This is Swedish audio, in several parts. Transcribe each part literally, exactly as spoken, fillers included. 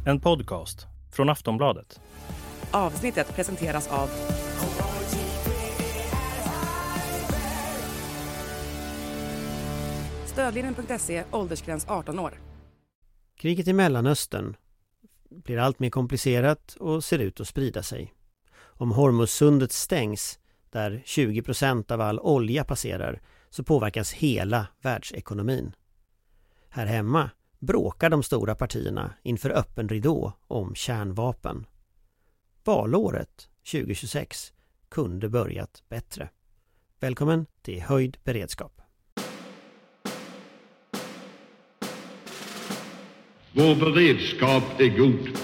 En podcast från Aftonbladet. Avsnittet presenteras av Stödlinjen punkt se, åldersgräns arton år. Kriget i Mellanöstern blir allt mer komplicerat och ser ut att sprida sig. Om Hormuzsundet stängs, där tjugo procent av all olja passerar, så påverkas hela världsekonomin. Här hemma bråkar de stora partierna inför öppen ridå om kärnvapen. Valåret tjugo tjugosex kunde börjat bättre. Välkommen till Höjd beredskap. Vår beredskap är god.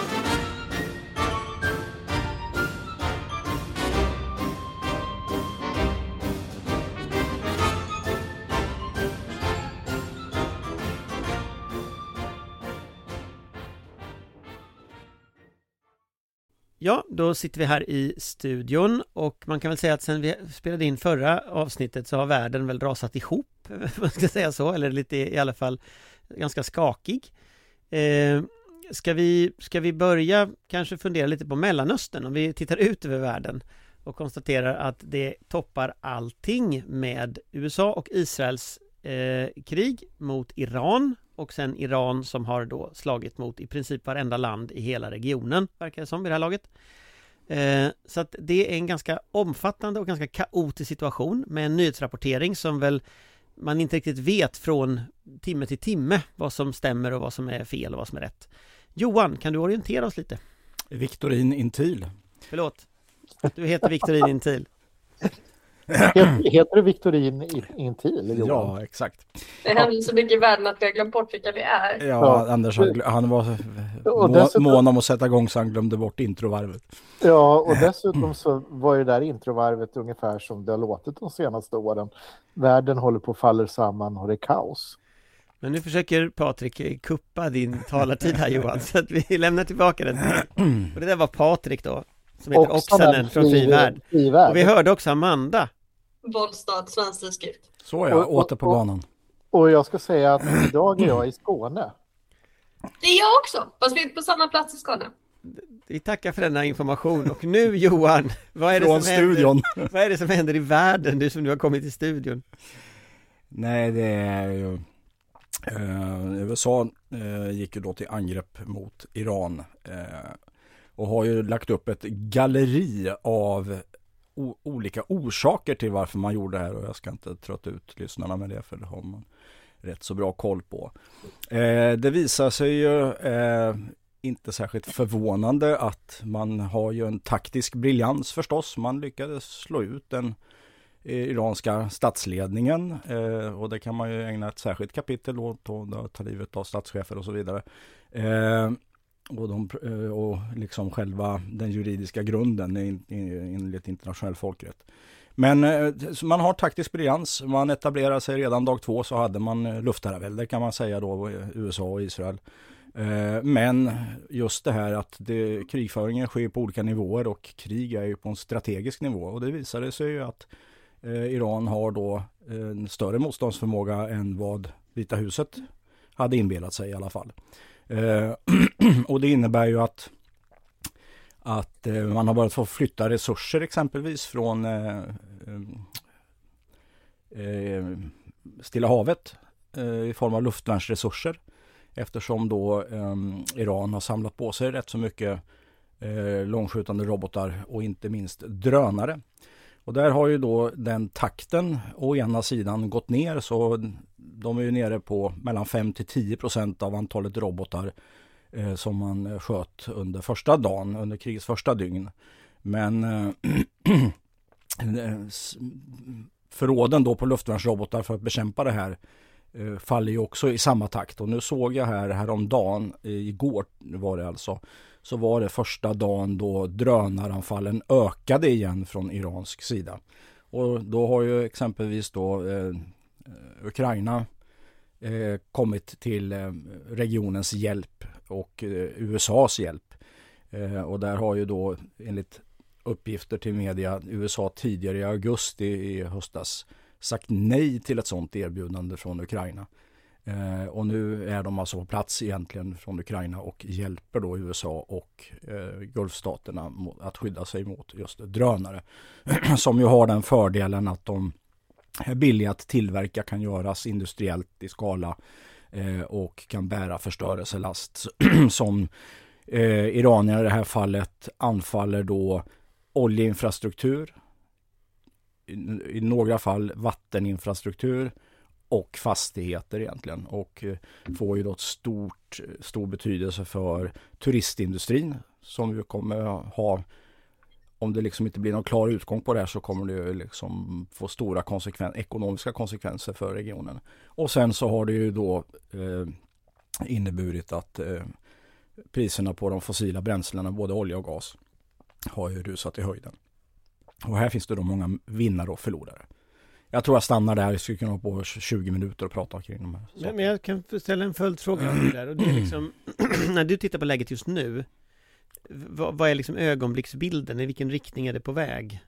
Ja, då sitter vi här i studion och man kan väl säga att sen vi spelade in förra avsnittet så har världen väl rasat ihop, man ska säga så, eller lite i alla fall ganska skakig. Eh, ska vi, ska vi börja kanske fundera lite på Mellanöstern om vi tittar ut över världen och konstaterar att det toppar allting med U S A och Israels eh, krig mot Iran och sen Iran som har då slagit mot i princip varenda land i hela regionen, verkar det som i det här laget. Eh, så att det är en ganska omfattande och ganska kaotisk situation med en nyhetsrapportering som väl man inte riktigt vet från timme till timme vad som stämmer och vad som är fel och vad som är rätt. Johan, kan du orientera oss lite? Victorin Intil. Förlåt, du heter Victorin Intil. Heter, heter du Victorin Intil? Johan? Ja, exakt. Det händer så mycket i världen att vi har glömt bort vilka vi är. Ja, Ja. Anders han, han var må, dessutom, mån om att sätta igång så han glömde bort introvarvet. Ja, och dessutom så var ju det där introvarvet ungefär som det har låtit de senaste åren. Världen håller på att falla samman och det är kaos. Men nu försöker Patrik kuppa din talartid här, Johan, så att vi lämnar tillbaka den. Och det där var Patrik då, som heter Oksanen från Frivärd. Och vi hörde också Amanda. Bollstad, Svensk Tidskrift. Så ja, Och- åter på och- banan. Och jag ska säga att idag är jag i Skåne. Det är jag också, fast vi är på samma plats i Skåne. Vi tackar för denna information. Och nu, Johan, vad är det Från som studion. händer? Vad är det som händer i världen, du som nu har kommit till studion? Nej, det är ju eh, U S A eh, gick ju då till angrepp mot Iran eh, och har ju lagt upp ett galleri av o- olika orsaker till varför man gjorde det här, och jag ska inte trötta ut lyssnarna med det, för det har man rätt så bra koll på. Eh, det visar sig ju eh, inte särskilt förvånande att man har ju en taktisk briljans förstås. Man lyckades slå ut den iranska statsledningen eh, och det kan man ju ägna ett särskilt kapitel åt och ta livet av statschefer och så vidare. Eh, och, de, eh, och liksom själva den juridiska grunden enligt internationell folkrätt. Men eh, man har taktisk briljans. Man etablerar sig redan dag två, så hade man luftherravälde kan man säga då, U S A och Israel. Eh, men just det här att det, krigföringen sker på olika nivåer och krig är ju på en strategisk nivå, och det visade sig ju att eh, Iran har då en större motståndsförmåga än vad Vita huset hade inbillat sig i alla fall. Eh, och det innebär ju att att eh, man har börjat få flytta resurser exempelvis från eh, eh, Stilla havet eh, i form av luftvärnsresurser, eftersom då eh, Iran har samlat på sig rätt så mycket eh, långskjutande robotar och inte minst drönare. Och där har ju då den takten å ena sidan gått ner, så de är ju nere på mellan fem till tio procent av antalet robotar eh, som man sköt under första dagen, under krigets första dygn. Men eh, förråden då på luftvärnsrobotar för att bekämpa det här eh, faller ju också i samma takt. Och nu såg jag här häromdagen, igår var det alltså, så var det första dagen då drönaranfallen ökade igen från iransk sida. Och då har ju exempelvis då eh, Ukraina eh, kommit till eh, regionens hjälp och eh, U S A:s hjälp. Eh, och där har ju då enligt uppgifter till media U S A tidigare i augusti i höstas sagt nej till ett sådant erbjudande från Ukraina. Eh, och nu är de alltså på plats egentligen från Ukraina och hjälper då U S A och eh, Gulfstaterna mot, att skydda sig mot just drönare. Som ju har den fördelen att de är billiga att tillverka, kan göras industriellt i skala eh, och kan bära förstörelselast. Som eh, iranierna i det här fallet anfaller då oljeinfrastruktur, i, i några fall vatteninfrastruktur och fastigheter egentligen, och eh, får ju då ett stort, stor betydelse för turistindustrin som vi kommer ha. Om det liksom inte blir någon klar utgång på det här så kommer det ju liksom få stora konsekven- ekonomiska konsekvenser för regionen. Och sen så har det ju då eh, inneburit att eh, priserna på de fossila bränslena, både olja och gas, har ju rusat i höjden. Och här finns det då många vinnare och förlorare. Jag tror jag stannar där, jag skulle kunna ha på tjugo minuter och prata kring de här sakerna. Men jag kan ställa en följdfråga där, och det är liksom, när du tittar på läget just nu, vad, vad är liksom ögonblicksbilden? I vilken riktning är det på väg?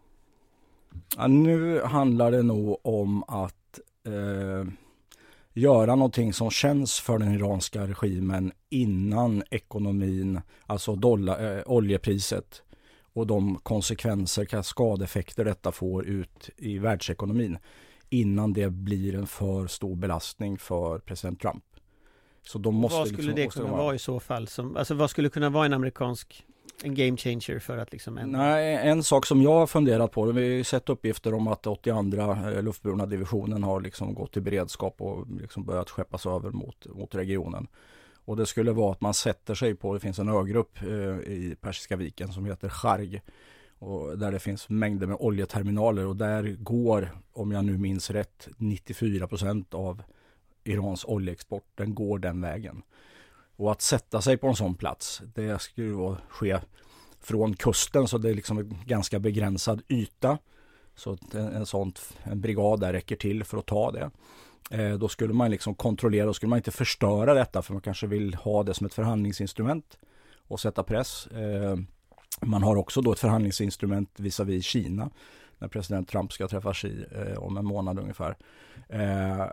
Ja, nu handlar det nog om att eh, göra någonting som känns för den iranska regimen innan ekonomin, alltså dollar, eh, oljepriset och de konsekvenser, skadeeffekter detta får ut i världsekonomin, innan det blir en för stor belastning för president Trump. Så de måste vad skulle liksom, det kunna vara i så fall? Som, alltså vad skulle kunna vara en amerikansk, en game changer för att liksom... En... Nej, en sak som jag har funderat på, vi har ju sett uppgifter om att åttioandra eh, luftburna divisionen har liksom gått i beredskap och liksom börjat skeppas över mot, mot regionen. Och det skulle vara att man sätter sig på, det finns en ögrupp eh, i Persiska viken som heter Kharg, och där det finns mängder med oljeterminaler, och där går, om jag nu minns rätt, nittiofyra procent av Irans oljeexport, den går den vägen. Och att sätta sig på en sån plats, det skulle då ske från kusten, så det är liksom en ganska begränsad yta. Så en, en sån en brigad där räcker till för att ta det. Eh, då skulle man liksom kontrollera, och skulle man inte förstöra detta, för man kanske vill ha det som ett förhandlingsinstrument och sätta press. Eh, man har också då ett förhandlingsinstrument visavi Kina, när president Trump ska träffa Xi eh, om en månad ungefär. Eh,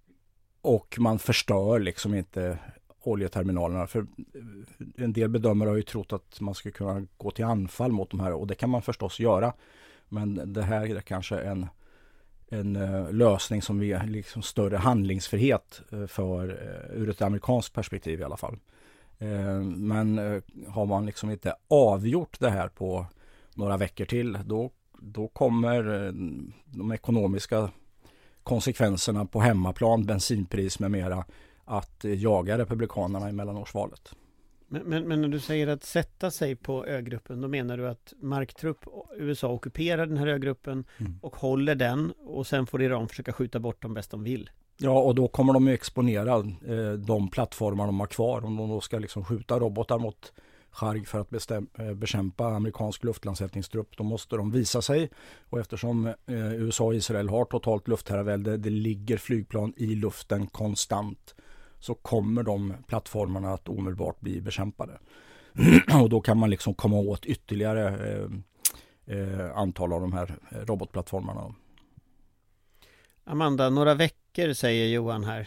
och man förstör liksom inte oljeterminalerna, för en del bedömare har ju trott att man skulle kunna gå till anfall mot de här, och det kan man förstås göra, men det här är kanske en, en uh, lösning som vi är liksom större handlingsfrihet uh, för uh, ur ett amerikanskt perspektiv i alla fall. Uh, men uh, har man liksom inte avgjort det här på några veckor till, då, då kommer uh, de ekonomiska konsekvenserna på hemmaplan, bensinpris med mera, att jaga republikanerna i mellanårsvalet. Men, men, men när du säger att sätta sig på ögruppen, då menar du att marktrupp U S A ockuperar den här ögruppen mm. och håller den, och sen får Iran försöka skjuta bort dem bäst de vill? Ja, och då kommer de exponera eh, de plattformar de har kvar. Om de då ska liksom skjuta robotar mot Kharg för att bestäm- eh, bekämpa amerikansk luftlandsättningstrupp, då måste de visa sig. Och eftersom eh, U S A och Israel har totalt luftherravälde, det ligger flygplan i luften konstant, så kommer de plattformarna att omedelbart bli bekämpade. Och då kan man liksom komma åt ytterligare eh, eh, antal av de här robotplattformarna. Amanda, några veckor säger Johan här.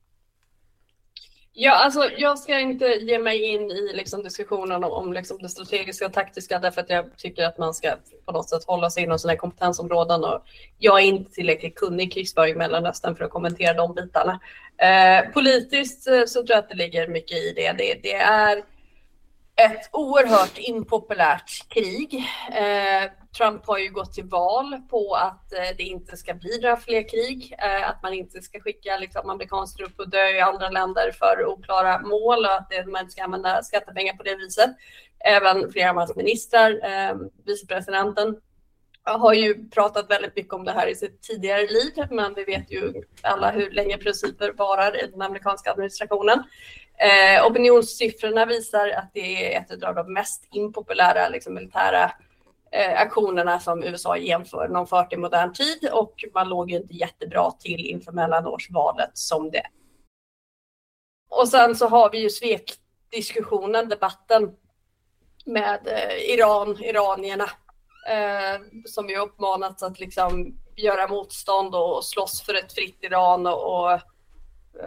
Ja, alltså jag ska inte ge mig in i liksom diskussionen om, om liksom det strategiska och taktiska, därför att jag tycker att man ska på något sätt hålla sig inom sina kompetensområden, och jag är inte tillräckligt kunnig i krigsföring i Mellanöstern för att kommentera de bitarna. Eh, politiskt så tror jag att det ligger mycket i det. Det, det är ett oerhört impopulärt krig. Eh, Trump har ju gått till val på att eh, det inte ska bli några fler krig, eh, att man inte ska skicka liksom, amerikansk trupp och dö i andra länder för oklara mål, och att det, man inte ska använda skattepengar på det viset. Även flera av hans ministrar, eh, vicepresidenten, har ju pratat väldigt mycket om det här i sitt tidigare liv, men vi vet ju alla hur länge principer varar i den amerikanska administrationen. Eh, opinionssiffrorna visar att det är ett av de mest impopulära liksom, militära eh, aktionerna som U S A genomfört i modern tid, och man låg ju inte jättebra till inför mellanårsvalet som det. Och sen så har vi ju svekdiskussionen, debatten med eh, Iran, iranierna, eh, som ju uppmanats att liksom göra motstånd och slåss för ett fritt Iran och, och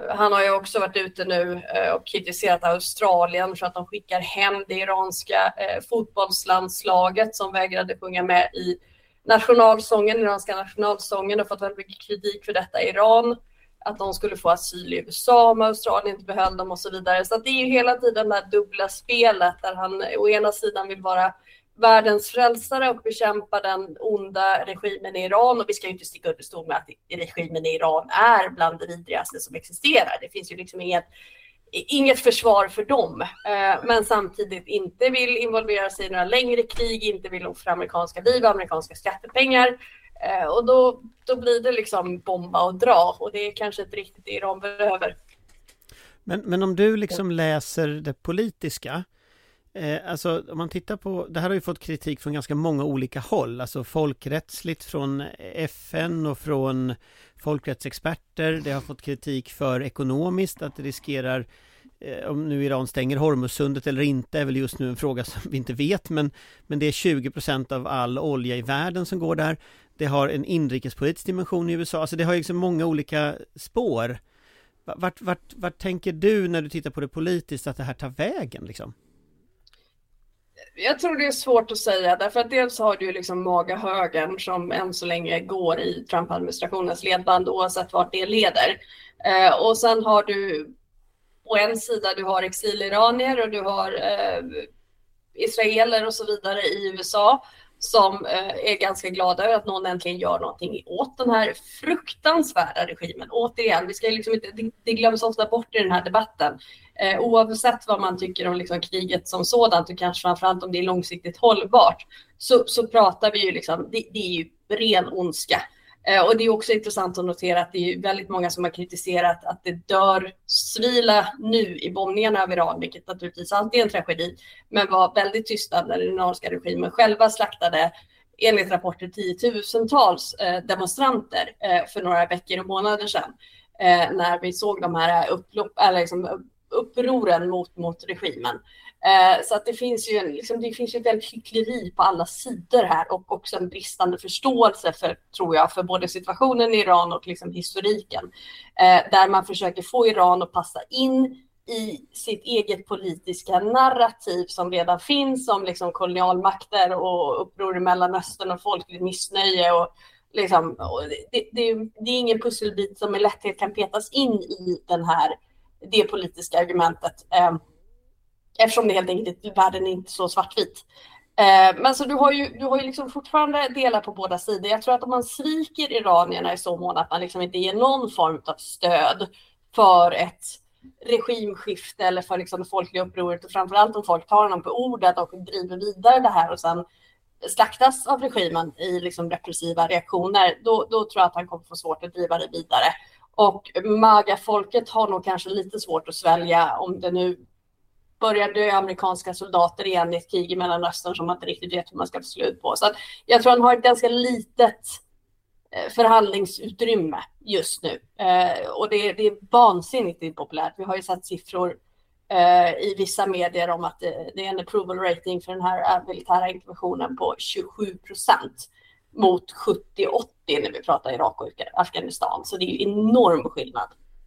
han har ju också varit ute nu uh, och kritiserat Australien för att de skickar hem det iranska uh, fotbollslandslaget som vägrade sjunga med i nationalsången, iranska nationalsången, och fått väldigt mycket kritik för detta i Iran. Att de skulle få asyl i U S A om Australien inte behöll dem och så vidare. Så att det är ju hela tiden det här dubbla spelet där han å ena sidan vill vara världens frälsare och bekämpa den onda regimen i Iran. Och vi ska ju inte sticka under stol med att regimen i Iran är bland det vidrigaste som existerar. Det finns ju liksom inget, inget försvar för dem. Men samtidigt inte vill involvera sig i några längre krig, inte vill offra amerikanska liv, amerikanska skattepengar. Och då, då blir det liksom bomba och dra. Och det är kanske inte riktigt det Iran behöver. Men, men om du liksom läser det politiska, eh, alltså om man tittar på, det här har ju fått kritik från ganska många olika håll, alltså folkrättsligt från F N och från folkrättsexperter. Det har fått kritik för ekonomiskt, att det riskerar, eh, om nu Iran stänger Hormuzsundet eller inte är väl just nu en fråga som vi inte vet, men, men det är tjugo procent av all olja i världen som går där. Det har en inrikespolitisk dimension i U S A, alltså det har ju liksom många olika spår. Vart, vart, vart tänker du när du tittar på det politiskt att det här tar vägen liksom? Jag tror det är svårt att säga, därför att dels har du ju liksom maga-högern som än så länge går i Trump-administrationens ledband oavsett vart det leder. Eh, och sen har du på en sida du har exiliranier och du har eh, israeler och så vidare i U S A som eh, är ganska glada över att någon äntligen gör någonting åt den här fruktansvärda regimen. Återigen, vi ska liksom inte, det, det glöms ofta bort i den här debatten. Eh, oavsett vad man tycker om liksom kriget som sådant och kanske framförallt om det är långsiktigt hållbart, så, så pratar vi ju liksom, det, det är ju ren ondska. Eh, och det är också intressant att notera att det är väldigt många som har kritiserat att det dör civila nu i bombningarna av Iran, vilket naturligtvis alltid är en tragedi, men var väldigt tysta när den iranska regimen själva slaktade, enligt rapporter, tiotusentals eh, demonstranter eh, för några veckor och månader sedan, eh, när vi såg de här upplopp, eller liksom upproren mot, mot regimen. Eh, så att det finns ju en, liksom, det finns ju väldigt hyckleri på alla sidor här och också en bristande förståelse för, tror jag, för både situationen i Iran och liksom historiken. Eh, där man försöker få Iran att passa in i sitt eget politiska narrativ som redan finns om liksom kolonialmakter och uppror i Mellanöstern och folkligt missnöje. Och liksom, och det, det, det är ingen pusselbit som med lätthet kan petas in i den här, det politiska argumentet. Eh, Eftersom det helt enkelt i världen är inte så svartvit. Eh, men så du har ju, du har ju liksom fortfarande delar på båda sidor. Jag tror att om man sviker iranierna i så mån att man liksom inte ger någon form av stöd för ett regimskifte eller för liksom det folkliga upproret, och framförallt om folk tar honom på ordet och driver vidare det här och sen slaktas av regimen i liksom repressiva reaktioner, då, då tror jag att han kommer få svårt att driva det vidare. Och MAGA-folket har nog kanske lite svårt att svälja om det nu börjar dö amerikanska soldater igen i ett krig i Mellanöstern som man inte riktigt vet hur man ska få slut på. Så att jag tror han har ett ganska litet förhandlingsutrymme just nu. Eh, och det, det är vansinnigt impopulärt. Vi har ju sett siffror eh, i vissa medier om att det, det är en approval rating för den här militära interventionen på tjugosju procent mot sjuttio åttio när vi pratar Irak och Afghanistan. Så det är ju enorm skillnad.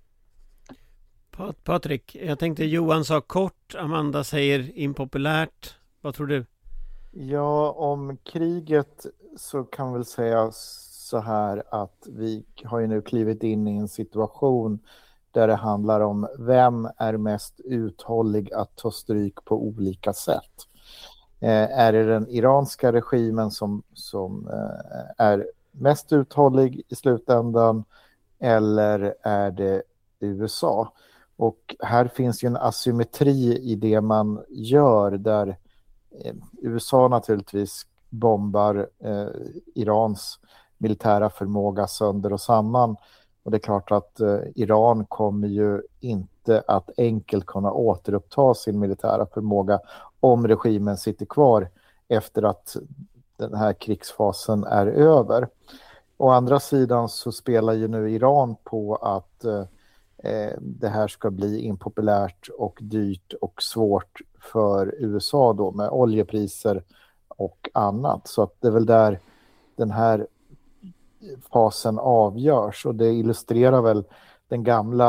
Patrik, jag tänkte Johan sa kort, Amanda säger impopulärt. Vad tror du? Ja, om kriget så kan väl säga så här att vi har ju nu klivit in i en situation där det handlar om vem är mest uthållig att ta stryk på olika sätt. Eh, är det den iranska regimen som, som eh, är mest uthållig i slutändan, eller är det U S A? Och här finns ju en asymmetri i det man gör, där eh, U S A naturligtvis bombar eh, Irans militära förmåga sönder och samman. Och det är klart att eh, Iran kommer ju inte att enkelt kunna återuppta sin militära förmåga om regimen sitter kvar efter att den här krigsfasen är över. Å andra sidan så spelar ju nu Iran på att eh, det här ska bli impopulärt och dyrt och svårt för U S A då, med oljepriser och annat. Så att det är väl där den här fasen avgörs, och det illustrerar väl den gamla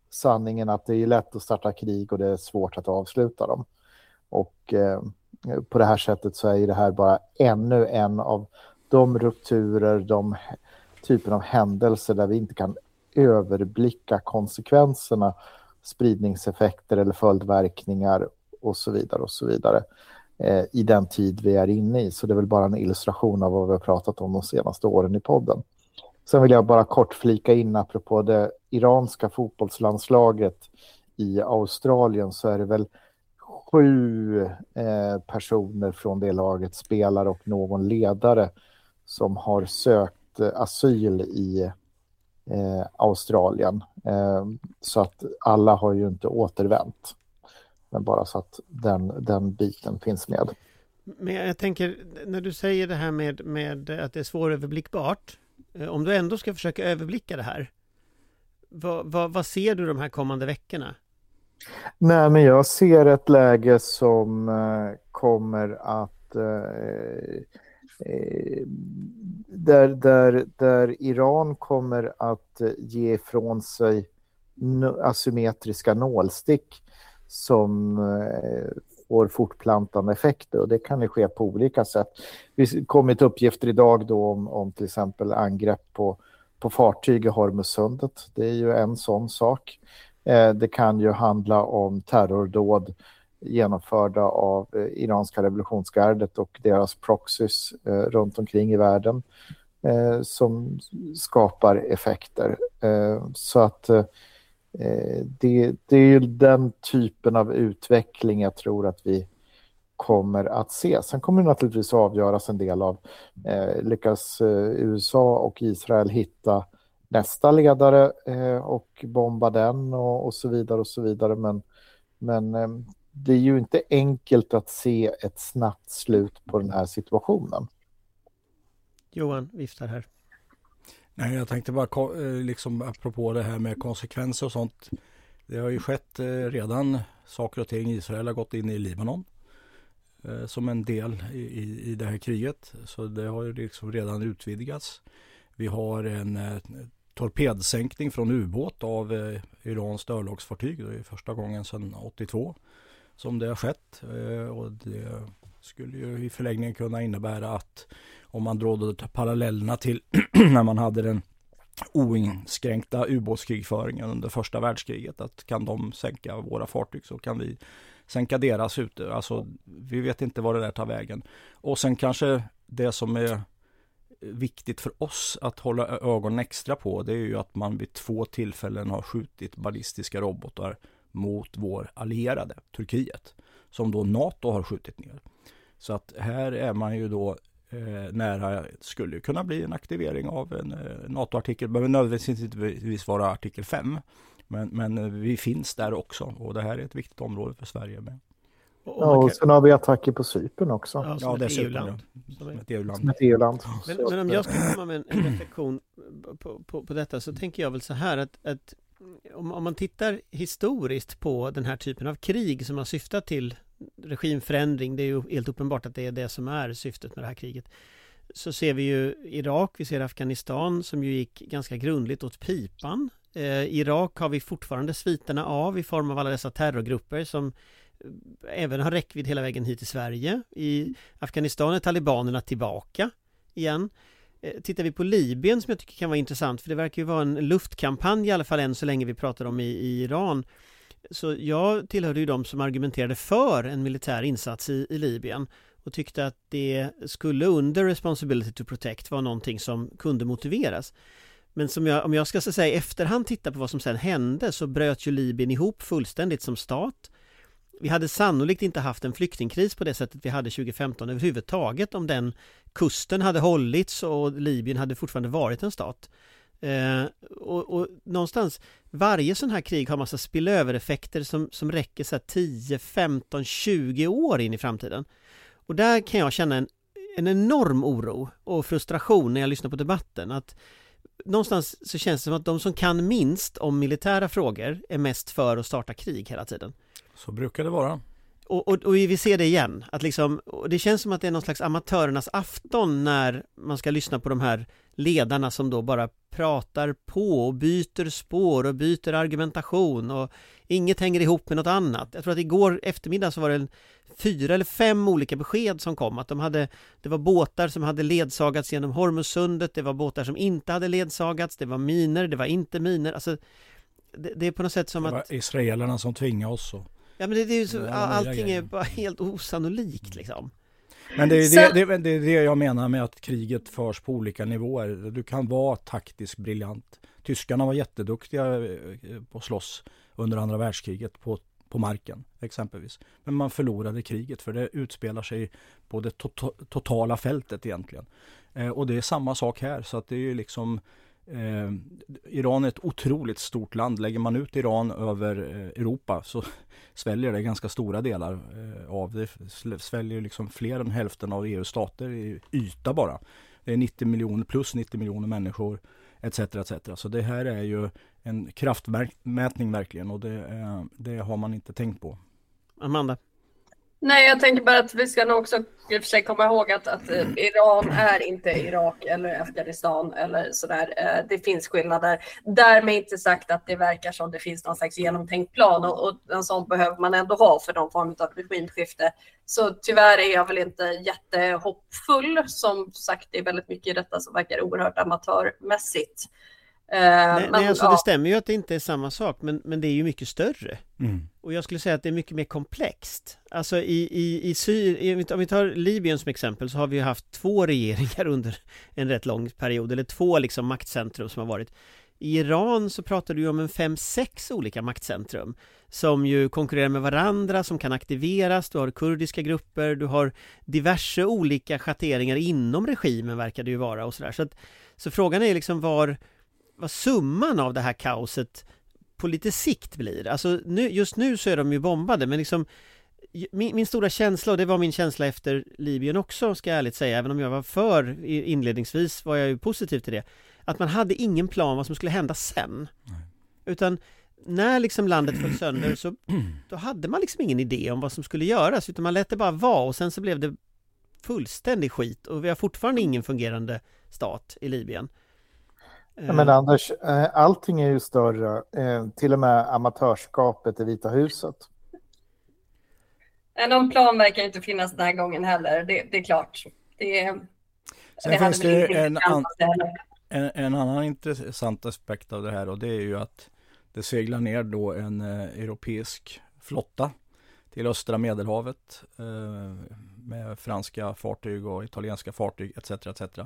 sanningen att det är lätt att starta krig och det är svårt att avsluta dem. Och eh, på det här sättet så är det här bara ännu en av de rupturer, de typen av händelser där vi inte kan överblicka konsekvenserna, spridningseffekter eller följdverkningar och så vidare och så vidare eh, i den tid vi är inne i. Så det är väl bara en illustration av vad vi har pratat om de senaste åren i podden. Sen vill jag bara kort flika in apropå det iranska fotbollslandslaget i Australien, så är det väl sju eh, personer från det laget, spelare och någon ledare, som har sökt eh, asyl i eh, Australien. Eh, så att alla har ju inte återvänt. Men bara så att den, den biten finns med. Men jag tänker, när du säger det här med, med att det är svåröverblickbart, om du ändå ska försöka överblicka det här, vad, vad, vad ser du de här kommande veckorna? Nej, men jag ser ett läge som eh, kommer att eh, eh, där, där, där Iran kommer att ge ifrån sig no- asymmetriska nålstick som eh, får fortplantande effekter, och det kan ju ske på olika sätt. Vi kommit uppgifter idag då om, om till exempel angrepp på, på fartyg i Hormuzsundet. Det är ju en sån sak. Eh, det kan ju handla om terrordåd genomförda av eh, iranska revolutionsgardet och deras proxies eh, runt omkring i världen eh, som skapar effekter. Eh, så att eh, Det, det är ju den typen av utveckling jag tror att vi kommer att se. Sen kommer det naturligtvis avgöras en del av eh, lyckas eh, U S A och Israel hitta nästa ledare eh, och bomba den och, och så vidare och så vidare. Men, men eh, det är ju inte enkelt att se ett snabbt slut på den här situationen. Johan viftar här. Nej, jag tänkte bara liksom apropå det här med konsekvenser och sånt. Det har ju skett redan saker och ting. Israel har gått in i Libanon eh, som en del i, i det här kriget. Så det har ju liksom redan utvidgats. Vi har en eh, torpedsänkning från ubåt av eh, Irans örlogsfartyg. Det är första gången sedan åttiotvå som det har skett. Eh, och det skulle ju i förlängningen kunna innebära att om man drar parallellerna till när man hade den oinskränkta ubåtskrigföringen under första världskriget, att kan de sänka våra fartyg så kan vi sänka deras ute. Alltså vi vet inte vad det där tar vägen. Och sen kanske det som är viktigt för oss att hålla ögonen extra på, det är ju att man vid två tillfällen har skjutit ballistiska robotar mot vår allierade Turkiet, som då NATO har skjutit ner. Så att här är man ju då eh, nära, skulle kunna bli en aktivering av en eh, NATO-artikel. Det behöver nödvändigtvis vara artikel fem. Men, men vi finns där också. Och det här är ett viktigt område för Sverige med. Och, ja, och sen har vi attacker på Cypern också. Ja, ja det är EU-land. Som ett EU-land. Som ett EU-land. Men, men om jag ska komma med en, en reflektion på, på, på detta, så tänker jag väl så här att, att om, om man tittar historiskt på den här typen av krig som har syftat till regimförändring, det är ju helt uppenbart att det är det som är syftet med det här kriget, så ser vi ju Irak, vi ser Afghanistan som ju gick ganska grundligt åt pipan. Eh, Irak har vi fortfarande sviterna av i form av alla dessa terrorgrupper som även har räckvidd hela vägen hit till Sverige. I Afghanistan är talibanerna tillbaka igen. Eh, tittar vi på Libyen, som jag tycker kan vara intressant, för det verkar ju vara en luftkampanj i alla fall än så länge vi pratar om i, i Iran. Så jag tillhörde ju de som argumenterade för en militär insats i, i Libyen och tyckte att det skulle under responsibility to protect vara någonting som kunde motiveras. Men som jag, om jag ska så säga i efterhand titta på vad som sedan hände, så bröt ju Libyen ihop fullständigt som stat. Vi hade sannolikt inte haft en flyktingkris på det sättet vi hade tjugo femton överhuvudtaget om den kusten hade hållits och Libyen hade fortfarande varit en stat. Eh, och, och någonstans varje sån här krig har massa spillövereffekter som, som räcker så här tio, femton, tjugo år in i framtiden. Och där kan jag känna en, en enorm oro och frustration när jag lyssnar på debatten, att någonstans så känns det som att de som kan minst om militära frågor är mest för att starta krig hela tiden. Så brukar det vara. och, och, och vi ser det igen, att liksom, och det känns som att det är någon slags amatörernas afton när man ska lyssna på de här ledarna som då bara pratar på och byter spår och byter argumentation och inget hänger ihop med något annat. Jag tror att igår eftermiddag så var det en fyra eller fem olika besked som kom, att de hade, det var båtar som hade ledsagats genom Hormuzsundet, det var båtar som inte hade ledsagats, det var miner, det var inte miner, alltså det, det är på något sätt som det var att israelerna som tvingade oss och... ja, men det, det är ju så, det allting är bara helt osannolikt liksom. Men det är det, det, det är det jag menar med att kriget förs på olika nivåer. Du kan vara taktiskt briljant. Tyskarna var jätteduktiga på att slåss under andra världskriget på, på marken exempelvis. Men man förlorade kriget för det utspelar sig på det to- totala fältet egentligen. Eh, och det är samma sak här, så att det är ju liksom eh, Iran är ett otroligt stort land. Lägger man ut Iran över eh, Europa så sväljer det ganska stora delar eh, av det. Sväljer liksom fler än hälften av E U:s stater i yta bara. Det är nittio miljoner plus nittio miljoner människor et cetera et cetera. Så det här är ju en kraftmätning verkligen, och det, eh, det har man inte tänkt på. Amanda? Nej, jag tänker bara att vi ska nog också i och för sig komma ihåg att, att eh, Iran är inte Irak eller Afghanistan eller sådär. Eh, det finns skillnader. Därmed inte sagt att det verkar som det finns någon slags genomtänkt plan, och, och en sån behöver man ändå ha för någon form av regimskifte. Så tyvärr är jag väl inte jättehoppfull. Som sagt, det är väldigt mycket i detta som verkar oerhört amatörmässigt. Nej, men, nej alltså ja. det stämmer ju att det inte är samma sak, men, men det är ju mycket större. Mm. Och jag skulle säga att det är mycket mer komplext. Alltså i, i, i Syrien, om vi tar Libyen som exempel, så har vi ju haft två regeringar under en rätt lång period, eller två liksom maktcentrum som har varit. I Iran så pratar du ju om en fem, sex olika maktcentrum som ju konkurrerar med varandra, som kan aktiveras. Du har kurdiska grupper, du har diverse olika schatteringar inom regimen verkar det ju vara och sådär. Så, att, så frågan är liksom var vad summan av det här kaoset på lite sikt blir. Alltså nu, just nu så är de ju bombade, men liksom min, min stora känsla, och det var min känsla efter Libyen också, ska jag ärligt säga, även om jag var för inledningsvis var jag ju positiv till det, att man hade ingen plan vad som skulle hända sen. Nej. Utan när liksom landet föll sönder så då hade man liksom ingen idé om vad som skulle göras, utan man lät det bara vara, och sen så blev det fullständig skit, och vi har fortfarande ingen fungerande stat i Libyen. Ja, men Anders, allting är ju större, till och med amatörskapet i Vita huset. Någon plan verkar inte finnas den här gången heller, det, det är klart. Det, Sen det finns det en, an, heller. en, en annan intressant aspekt av det här, och det är ju att det seglar ner då en eh, europeisk flotta till östra Medelhavet eh, med franska fartyg och italienska fartyg et cetera et cetera.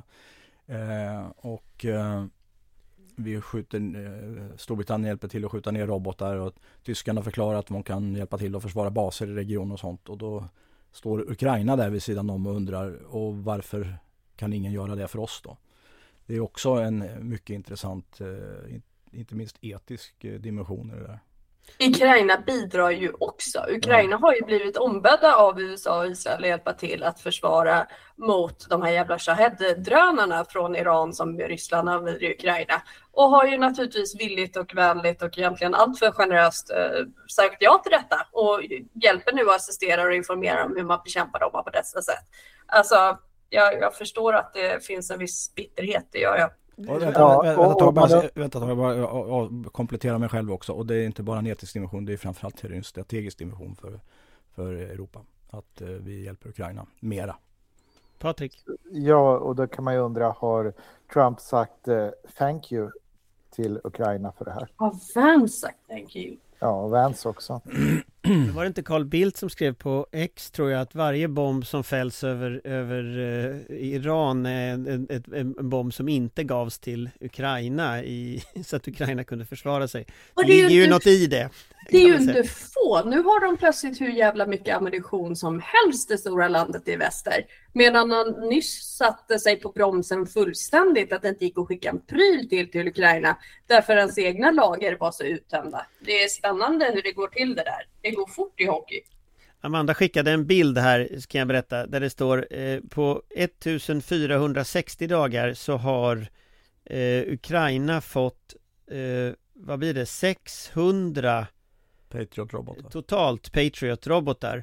Eh, och eh, vi skjuter, eh, Storbritannien hjälper till att skjuta ner robotar, och tyskarna förklarar att de kan hjälpa till att försvara baser i regionen och sånt, och då står Ukraina där vid sidan om och undrar, och varför kan ingen göra det för oss då? Det är också en mycket intressant, eh, inte minst etisk eh, dimension i det där. Ukraina bidrar ju också. Ukraina har ju blivit ombedda av U S A och Israel att hjälpa till att försvara mot de här jävla Shahed-drönarna från Iran som Ryssland använder i Ukraina. Och har ju naturligtvis villigt och vänligt och egentligen allt för generöst eh, sagt ja till detta. Och hjälper nu och assisterar och informerar om hur man bekämpar dem på dessa sätt. Alltså, jag, jag förstår att det finns en viss bitterhet, det gör jag. Och vänta, ja, vänta, och, och, bara, vänta, jag bara jag, jag komplettera mig själv också, och det är inte bara en etisk dimension, det är framförallt en strategisk dimension för, för Europa, att eh, vi hjälper Ukraina mera. Patrik? Ja, och då kan man ju undra, har Trump sagt eh, thank you till Ukraina för det här? Har Vance sagt thank you? Ja, och Vance också. Var det inte Carl Bildt som skrev på X, tror jag, att varje bomb som fälls över, över eh, Iran är en, en, en, en bomb som inte gavs till Ukraina i, så att Ukraina kunde försvara sig. Och det, det ligger ju inte, något i det. Det är ju inte få. Nu har de plötsligt hur jävla mycket ammunition som helst, det stora landet i väster. Medan han nyss satte sig på bromsen fullständigt, att det inte gick att skicka en pryl till till Ukraina därför hans egna lager var så uttömda. Det är spännande hur det går till det där. Det går fort i hockey. Amanda skickade en bild här, kan jag berätta, där det står eh, på fjortonhundrasextio dagar så har eh, Ukraina fått eh, vad blir det, sexhundra Patriot-robotar. Totalt Patriot-robotar.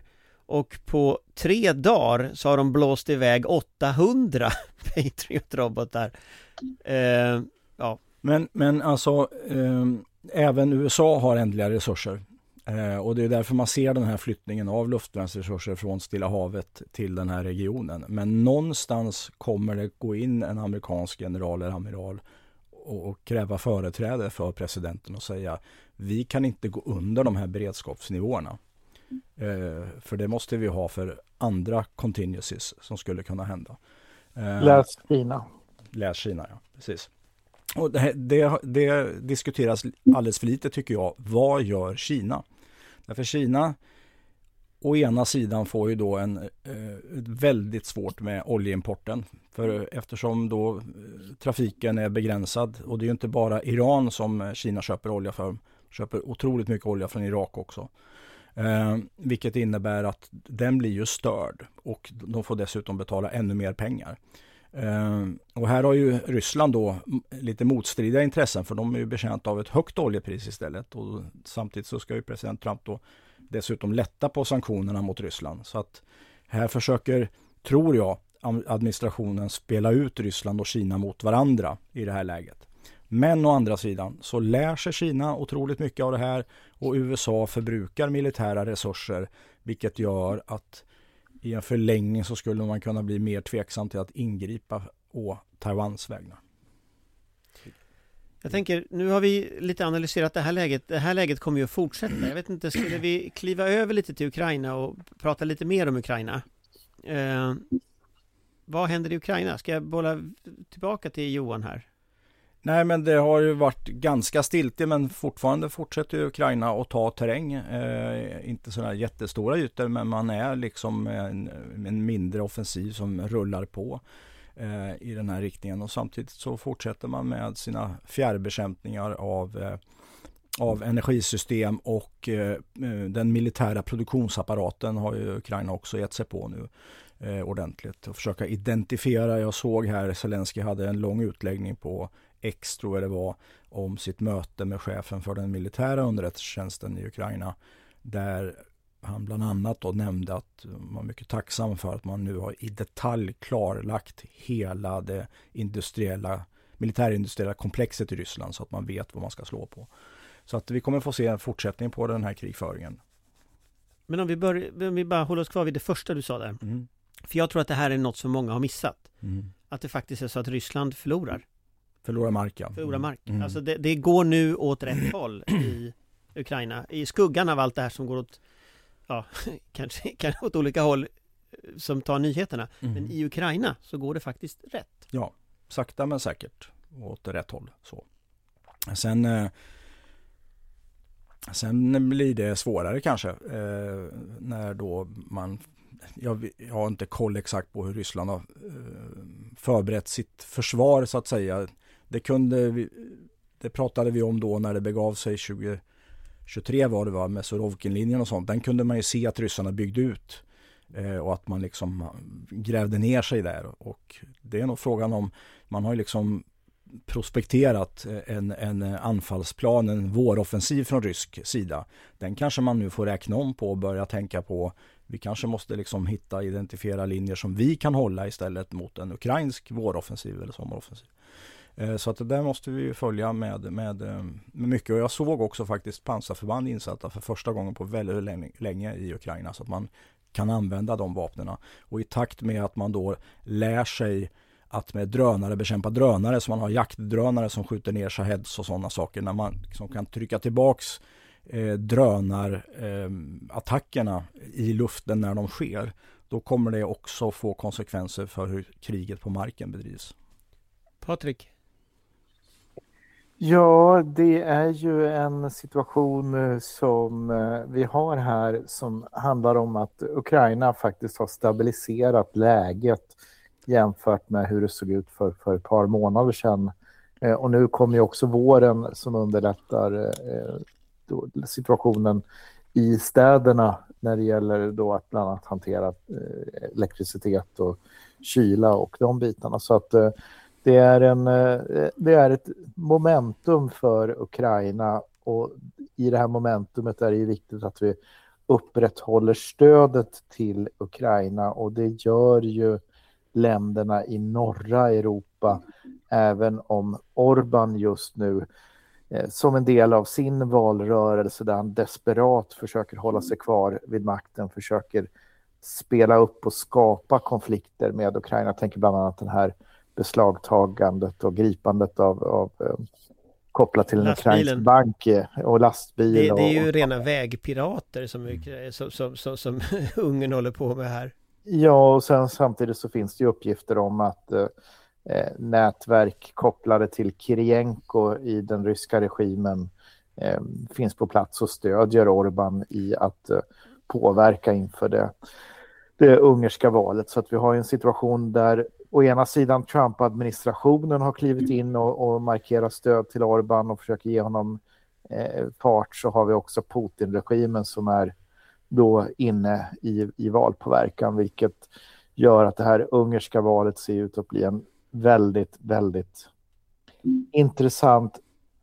Och på tre dagar så har de blåst iväg åttahundra Patriot-robotar. Eh, ja. Men, men alltså, eh, även U S A har ändliga resurser. Eh, och det är därför man ser den här flyttningen av luftvärnsresurser från Stilla havet till den här regionen. Men någonstans kommer det gå in en amerikansk general eller amiral och, och kräva företräde för presidenten och säga vi kan inte gå under de här beredskapsnivåerna. Eh, för det måste vi ha för andra contingencies som skulle kunna hända. Eh, Läs Kina. Läs Kina, ja. Precis. Och det, det, det diskuteras alldeles för lite tycker jag. Vad gör Kina? Därför Kina å ena sidan får ju då en eh, väldigt svårt med oljeimporten. För eftersom då eh, trafiken är begränsad och det är ju inte bara Iran som Kina köper olja för. Köper otroligt mycket olja från Irak också. Eh, vilket innebär att den blir ju störd och de får dessutom betala ännu mer pengar. Uh, och här har ju Ryssland då lite motstridiga intressen för de är ju betjänta av ett högt oljepris istället och samtidigt så ska ju president Trump då dessutom lätta på sanktionerna mot Ryssland så att här försöker, tror jag, administrationen spela ut Ryssland och Kina mot varandra i det här läget. Men å andra sidan så lär sig Kina otroligt mycket av det här och U S A förbrukar militära resurser vilket gör att i en förlängning så skulle man kunna bli mer tveksam till att ingripa å Taiwans vägnar. Jag tänker, nu har vi lite analyserat det här läget. Det här läget kommer ju att fortsätta. Jag vet inte, skulle vi kliva över lite till Ukraina och prata lite mer om Ukraina? Eh, vad händer i Ukraina? Ska jag bolla tillbaka till Johan här? Nej, men det har ju varit ganska stiltigt men fortfarande fortsätter ju Ukraina att ta terräng. Eh, inte sådana jättestora ytor men man är liksom en, en mindre offensiv som rullar på eh, i den här riktningen. Och samtidigt så fortsätter man med sina fjärrbekämpningar av, eh, av energisystem och eh, den militära produktionsapparaten har ju Ukraina också gett sig på nu. Eh, ordentligt och försöka identifiera. Jag såg här Zelensky hade en lång utläggning på X tror jag det var om sitt möte med chefen för den militära underrättelsetjänsten i Ukraina där han bland annat då nämnde att man var mycket tacksam för att man nu har i detalj klarlagt hela det industriella militärindustriella komplexet i Ryssland så att man vet vad man ska slå på. Så att vi kommer få se en fortsättning på den här krigföringen. Men om vi, börjar, om vi bara håller oss kvar vid det första du sa där. Mm. För jag tror att det här är något som många har missat. Mm. Att det faktiskt är så att Ryssland förlorar. Förlorar mark, ja. Förlorar mark. Mm. Alltså det, det går nu åt rätt håll i Ukraina. I skuggan av allt det här som går åt, ja, kanske, kanske åt olika håll som tar nyheterna. Mm. Men i Ukraina så går det faktiskt rätt. Ja, sakta men säkert åt rätt håll. Så. Sen, eh, sen blir det svårare kanske eh, när då man... Jag, jag har inte koll exakt på hur Ryssland har eh, förberett sitt försvar så att säga. Det kunde vi, det pratade vi om då när det begav sig tjugo tjugotre var det var med Surovkin-linjen och sånt. Den kunde man ju se att ryssarna byggde ut eh, och att man liksom grävde ner sig där. Och det är nog frågan om, man har ju liksom prospekterat en, en anfallsplan, en våroffensiv från rysk sida. Den kanske man nu får räkna om på och börja tänka på. Vi kanske måste liksom hitta, identifiera linjer som vi kan hålla istället mot en ukrainsk våroffensiv eller sommaroffensiv. Så att det där måste vi följa med, med, med mycket. Och jag såg också faktiskt pansarförband insatta för första gången på väldigt länge, länge i Ukraina så att man kan använda de vapnena. Och i takt med att man då lär sig att med drönare bekämpa drönare, så man har jaktdrönare som skjuter ner shaheeds och sådana saker, när man liksom kan trycka tillbaks eh, drönarattackerna eh, i luften när de sker, då kommer det också få konsekvenser för hur kriget på marken bedrivs. Patrik? Ja, det är ju en situation som vi har här som handlar om att Ukraina faktiskt har stabiliserat läget jämfört med hur det såg ut för, för ett par månader sedan. Eh, och nu kommer ju också våren som underlättar eh, då, situationen i städerna när det gäller då att bland annat hantera eh, elektricitet och kyla och de bitarna. Så att eh, det, är en, eh, det är ett momentum för Ukraina, och i det här momentumet är det ju viktigt att vi upprätthåller stödet till Ukraina, och det gör ju länderna i norra Europa, även om Orbán just nu eh, som en del av sin valrörelse där han desperat försöker hålla sig kvar vid makten, försöker spela upp och skapa konflikter med Ukraina. Jag tänker bland annat den här beslagtagandet och gripandet av, av eh, kopplat till en ukrainsk bank och lastbil. Det, det är ju och, rena vägpirater som, som, som, som, som Ungern håller på med här. Ja, och sen samtidigt så finns det ju uppgifter om att eh, nätverk kopplade till Kirienko i den ryska regimen eh, finns på plats och stödjer Orbán i att eh, påverka inför det, det ungerska valet. Så att vi har en situation där å ena sidan Trump-administrationen har klivit in och, och markerar stöd till Orbán och försöker ge honom eh, fart, så har vi också Putin-regimen som är då inne i, i valpåverkan, vilket gör att det här ungerska valet ser ut att bli en väldigt, väldigt intressant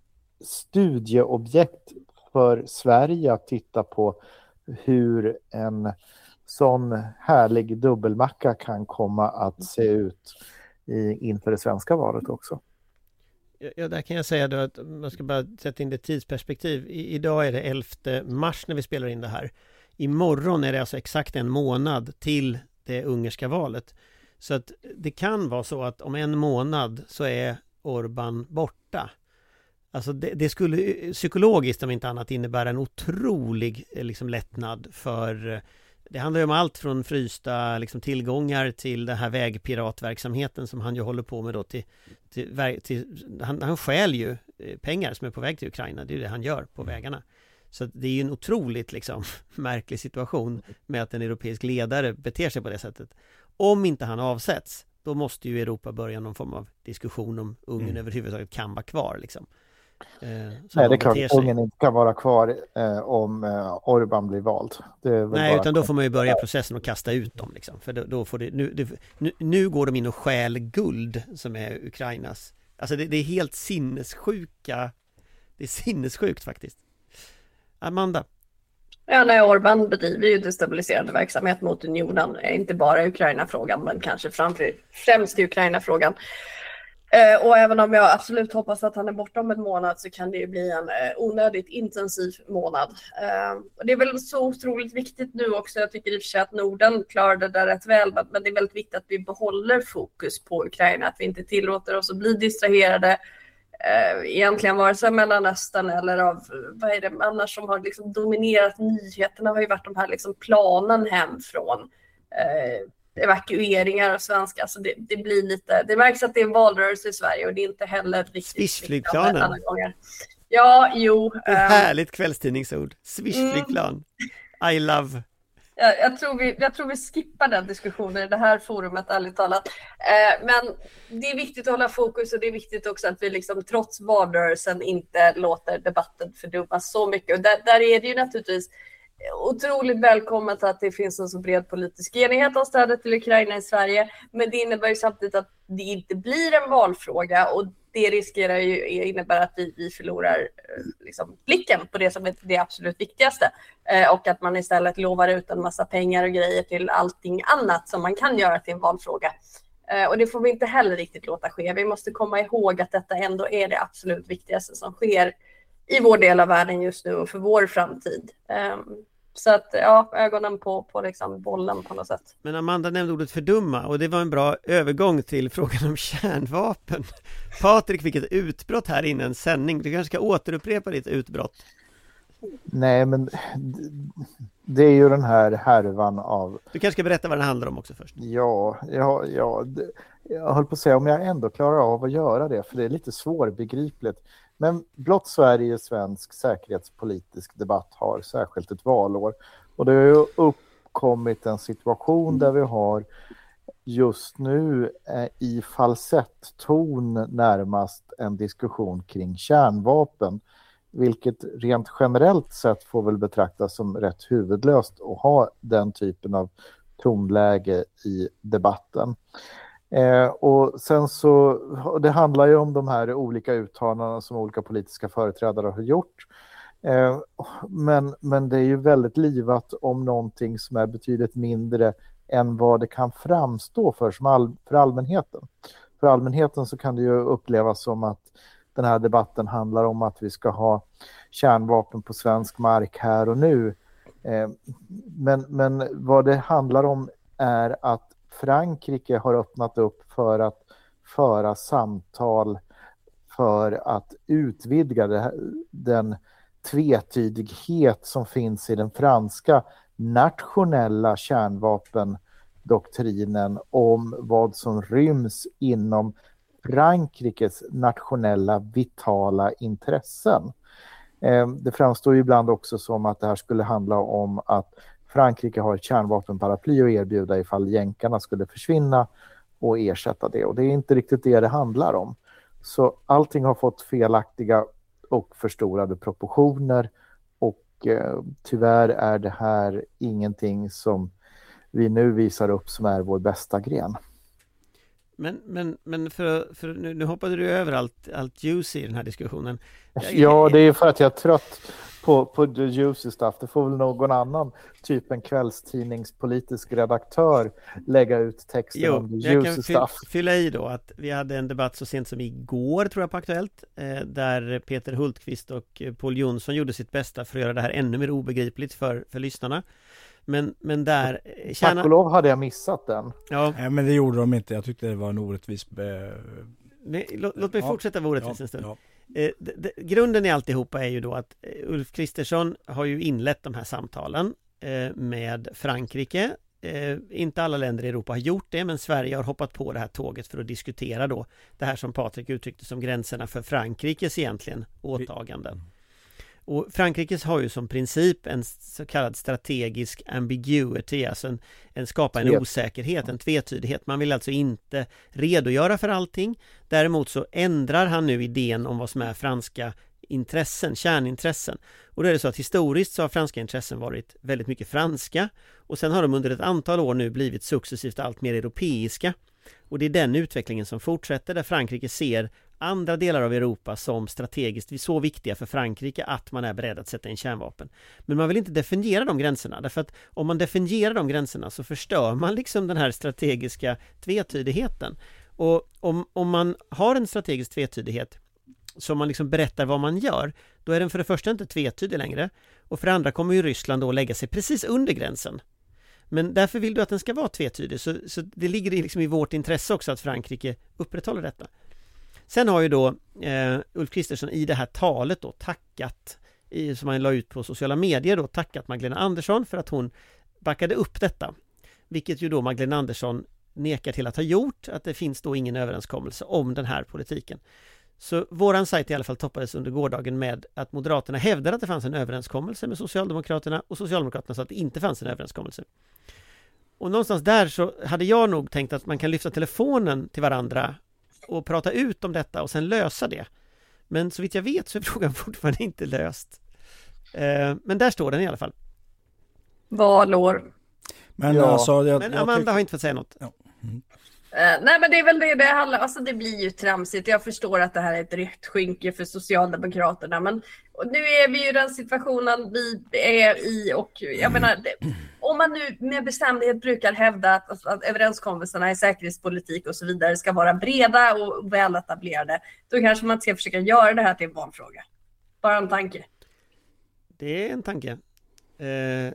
studieobjekt för Sverige att titta på hur en sån härlig dubbelmacka kan komma att se ut i, inför det svenska valet också. Ja, där kan jag säga då att man ska bara sätta in det tidsperspektiv. I, idag är det elfte mars när vi spelar in det här. Imorgon är det alltså exakt en månad till det ungerska valet. Så att det kan vara så att om en månad så är Orbán borta. Alltså det, det skulle psykologiskt om inte annat innebära en otrolig liksom, lättnad för... Det handlar ju om allt från frysta liksom, tillgångar till den här vägpiratverksamheten som han ju håller på med då till, till, till han, han stjäl ju pengar som är på väg till Ukraina. Det är ju det han gör på vägarna. Så det är ju en otroligt liksom, märklig situation med att en europeisk ledare beter sig på det sättet. Om inte han avsätts, då måste ju Europa börja någon form av diskussion om Ungern mm. överhuvudtaget kan vara kvar liksom. Eh, Nej, det är klart att Ungern inte kan vara kvar eh, om eh, Orbán blir vald. Det är Nej, utan då får man ju börja processen och kasta ut dem liksom. För då, då får det, nu, det, nu, nu går de in och stjäl guld som är Ukrainas. Alltså det, det är helt sinnessjuka. Det är sinnessjukt faktiskt. Amanda? Ja, nej, Orbán bedriver ju destabiliserande verksamhet mot unionen. Inte bara Ukraina-frågan, men kanske framför, främst i Ukraina-frågan. Eh, och även om jag absolut hoppas att han är borta om en månad, så kan det ju bli en eh, onödigt intensiv månad. Eh, och det är väl så otroligt viktigt nu också. Jag tycker i och för sig att Norden klarade det där rätt väl, men det är väldigt viktigt att vi behåller fokus på Ukraina. Att vi inte tillåter oss att bli distraherade. Eh, egentligen vare sig Mellanöstern eller av vad är det annars som har liksom dominerat nyheterna har ju varit de här liksom planen hem från eh, evakueringar av svenskar. Alltså det, det blir lite, det märks att det är en valrörelse i Sverige och det är inte heller riktigt Swishflygplanen. alla gånger. Ja, jo. Ett um, härligt kvällstidningsord. Swishflygplan. Mm. I love. Jag, jag, tror vi, jag tror vi skippar den diskussionen i det här forumet, ärligt talat. Eh, men det är viktigt att hålla fokus, och det är viktigt också att vi liksom, trots valrörelsen inte låter debatten fördummas så mycket. Och där, där är det ju naturligtvis otroligt välkommet att det finns en så bred politisk enighet om stödet till Ukraina i Sverige. Men det innebär ju samtidigt att det inte blir en valfråga, och det riskerar ju innebära att vi, vi förlorar liksom, blicken på det som är det absolut viktigaste. Eh, och att man istället lovar ut en massa pengar och grejer till allting annat som man kan göra till en valfråga. Eh, och det får vi inte heller riktigt låta ske. Vi måste komma ihåg att detta ändå är det absolut viktigaste som sker i vår del av världen just nu och för vår framtid. Eh, Så att, ja, ögonen på, på liksom bollen på något sätt. Men Amanda nämnde ordet fördumma, och det var en bra övergång till frågan om kärnvapen. Patrik fick ett utbrott här innan en sändning. Du kanske ska återupprepa ditt utbrott. Nej, men det är ju den här härvan av... Du kanske ska berätta vad den handlar om också först. Ja, ja, ja det, jag höll på att säga om jag ändå klarar av att göra det, för det är lite svårbegripligt. Men blott Sverige svensk säkerhetspolitisk debatt har särskilt ett valår. Och det har ju uppkommit en situation där vi har just nu eh, i falsettton närmast en diskussion kring kärnvapen. Vilket rent generellt sett får väl betraktas som rätt huvudlöst att ha den typen av tonläge i debatten. Eh, och sen så, det handlar ju om de här olika uttalandena som olika politiska företrädare har gjort. Eh, men, men det är ju väldigt livat om någonting som är betydligt mindre än vad det kan framstå för, som all, för allmänheten. För allmänheten så kan det ju upplevas som att den här debatten handlar om att vi ska ha kärnvapen på svensk mark här och nu. Eh, men, men vad det handlar om är att Frankrike har öppnat upp för att föra samtal för att utvidga det här, den tvetydighet som finns i den franska nationella kärnvapendoktrinen om vad som ryms inom Frankrikes nationella vitala intressen. Det framstår ju ibland också som att det här skulle handla om att Frankrike har ett kärnvapenparaply att erbjuda ifall jänkarna skulle försvinna och ersätta det. Och det är inte riktigt det det handlar om. Så allting har fått felaktiga och förstorade proportioner och eh, tyvärr är det här ingenting som vi nu visar upp som är vår bästa gren. Men, men, men för, för nu, nu hoppade du över allt, allt juicy i den här diskussionen. Ja, det är för att jag är trött på, på the juicy stuff. Det får väl någon annan, typ en kvällstidningspolitisk redaktör, lägga ut texten jo, om the jag juicy kan stuff. fylla i då att vi hade en debatt så sent som igår, tror jag, på Aktuellt, eh, där Peter Hultqvist och Paul Jonsson gjorde sitt bästa för att göra det här ännu mer obegripligt för, för lyssnarna. Men, men där... Tjäna... Tack och lov hade jag missat den. Ja. Nej, men det gjorde de inte. Jag tyckte det var en orättvis... Be... Men, låt, låt mig ja. fortsätta vara orättvis ja. en stund. Ja. Eh, det, det, grunden i alltihopa är ju då att Ulf Kristersson har ju inlett de här samtalen eh, med Frankrike. Eh, inte alla länder i Europa har gjort det, men Sverige har hoppat på det här tåget för att diskutera då det här som Patrik uttryckte som gränserna för Frankrikes egentligen åtaganden. Och Frankrike har ju som princip en så kallad strategisk ambiguity, alltså en, en skapa en osäkerhet, en tvetydighet. Man vill alltså inte redogöra för allting. Däremot så ändrar han nu idén om vad som är franska intressen, kärnintressen. Och då är det så att historiskt så har franska intressen varit väldigt mycket franska och sen har de under ett antal år nu blivit successivt allt mer europeiska. Och det är den utvecklingen som fortsätter, där Frankrike ser andra delar av Europa som strategiskt så viktiga för Frankrike att man är beredd att sätta in kärnvapen. Men man vill inte definiera de gränserna, därför att om man definierar de gränserna så förstör man liksom den här strategiska tvetydigheten. Och om, om man har en strategisk tvetydighet som man liksom berättar vad man gör, då är den för det första inte tvetydig längre, och för det andra kommer ju Ryssland då lägga sig precis under gränsen. Men därför vill du att den ska vara tvetydig, så, så det ligger liksom i vårt intresse också att Frankrike upprätthåller detta. Sen har ju då eh, Ulf Kristersson i det här talet då tackat, i, som han la ut på sociala medier då, tackat Magdalena Andersson för att hon backade upp detta. Vilket ju då Magdalena Andersson nekar till att ha gjort, att det finns då ingen överenskommelse om den här politiken. Så våran sajt i alla fall toppades under gårdagen med att Moderaterna hävdade att det fanns en överenskommelse med Socialdemokraterna och Socialdemokraterna sa att det inte fanns en överenskommelse. Och någonstans där så hade jag nog tänkt att man kan lyfta telefonen till varandra och prata ut om detta och sen lösa det. Men så vitt jag vet så är frågan fortfarande inte löst. Eh, men där står den i alla fall. Valår. Men, ja. alltså, jag, men jag Amanda tyck... har inte fått säga något. Ja. Mm. Uh, nej men det är väl det det handlar, alltså det blir ju tramsigt. Jag förstår att det här är ett rött skynke för Socialdemokraterna, men nu är vi ju i den situationen vi är i, och jag menar det, om man nu med bestämdhet brukar hävda att, att, att överenskommelserna i säkerhetspolitik och så vidare ska vara breda och väletablerade, då kanske man ska försöka göra det här till en valfråga. Bara en tanke. Det är en tanke. Eh...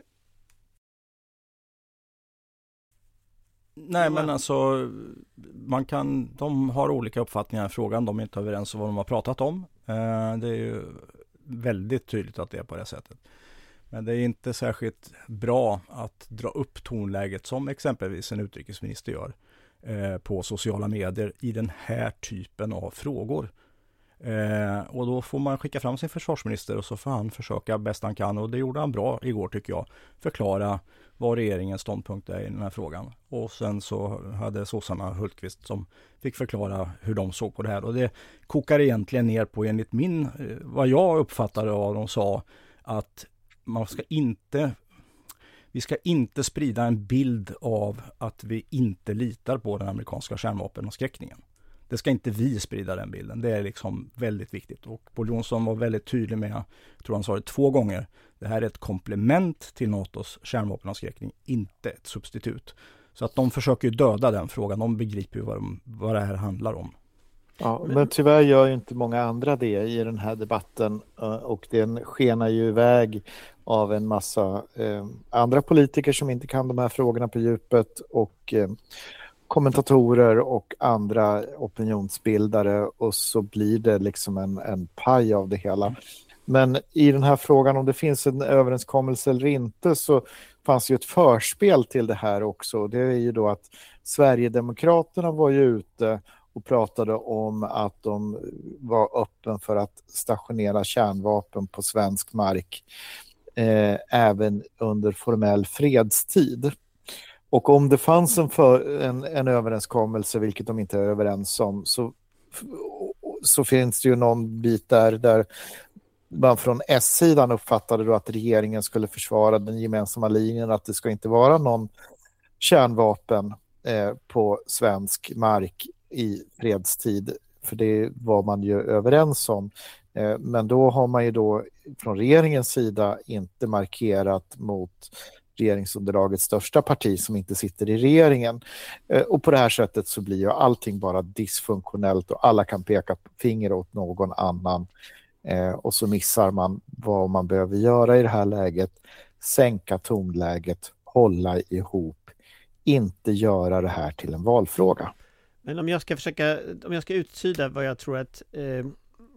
Nej, men alltså man kan, de har olika uppfattningar i frågan, de är inte överens om vad de har pratat om. Eh, det är ju väldigt tydligt att det är på det sättet. Men det är inte särskilt bra att dra upp tonläget som exempelvis en utrikesminister gör eh, på sociala medier i den här typen av frågor. Eh, och då får man skicka fram sin försvarsminister och så får han försöka bäst han kan, och det gjorde han bra igår tycker jag, förklara vad regeringens ståndpunkt är i den här frågan. Och sen så hade sossarna Hultqvist som fick förklara hur de såg på det här, och det kokar egentligen ner på, enligt min, vad jag uppfattade av de sa, att man ska inte vi ska inte sprida en bild av att vi inte litar på den amerikanska kärnvapenavskräckningen. det ska inte vi sprida den bilden. Det är liksom väldigt viktigt. Och Pål Jonson var väldigt tydlig med, jag tror han sa det två gånger, det här är ett komplement till NATOs kärnvapenavskräckning, inte ett substitut. Så att de försöker ju döda den frågan, de begriper ju vad, de, vad det här handlar om. Ja, men tyvärr gör ju inte många andra det i den här debatten, och den skenar ju iväg av en massa eh, andra politiker som inte kan de här frågorna på djupet, och eh, kommentatorer och andra opinionsbildare, och så blir det liksom en, en paj av det hela. Men i den här frågan om det finns en överenskommelse eller inte, så fanns ju ett förspel till det här också. Det är ju då att Sverigedemokraterna var ju ute och pratade om att de var öppen för att stationera kärnvapen på svensk mark eh, även under formell fredstid. Och om det fanns en, för, en, en överenskommelse, vilket de inte är överens om, så, så finns det ju någon bit där, där man från S-sidan uppfattade då att regeringen skulle försvara den gemensamma linjen, att det ska inte vara någon kärnvapen eh, på svensk mark i fredstid, för det var man ju överens om. Eh, men då har man ju då från regeringens sida inte markerat mot regeringsunderlagets största parti som inte sitter i regeringen. Eh, och på det här sättet så blir ju allting bara dysfunktionellt och alla kan peka finger åt någon annan. Eh, och så missar man vad man behöver göra i det här läget. Sänka tonläget, hålla ihop, inte göra det här till en valfråga. Men om jag ska försöka, om jag ska uttyda vad jag tror att eh,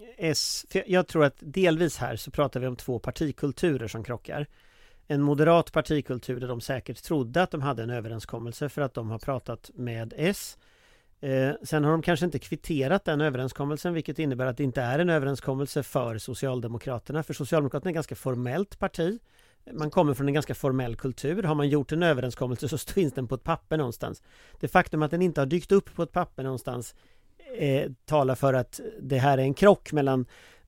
S, för jag tror att delvis här så pratar vi om två partikulturer som krockar. En moderat partikultur där de säkert trodde att de hade en överenskommelse för att de har pratat med S. Eh, sen har de kanske inte kvitterat den överenskommelsen, vilket innebär att det inte är en överenskommelse för Socialdemokraterna. För Socialdemokraterna är ett ganska formellt parti. Man kommer från en ganska formell kultur. Har man gjort en överenskommelse så finns den på ett papper någonstans. Det faktum att den inte har dykt upp på ett papper någonstans eh, talar för att det här är en krock mellan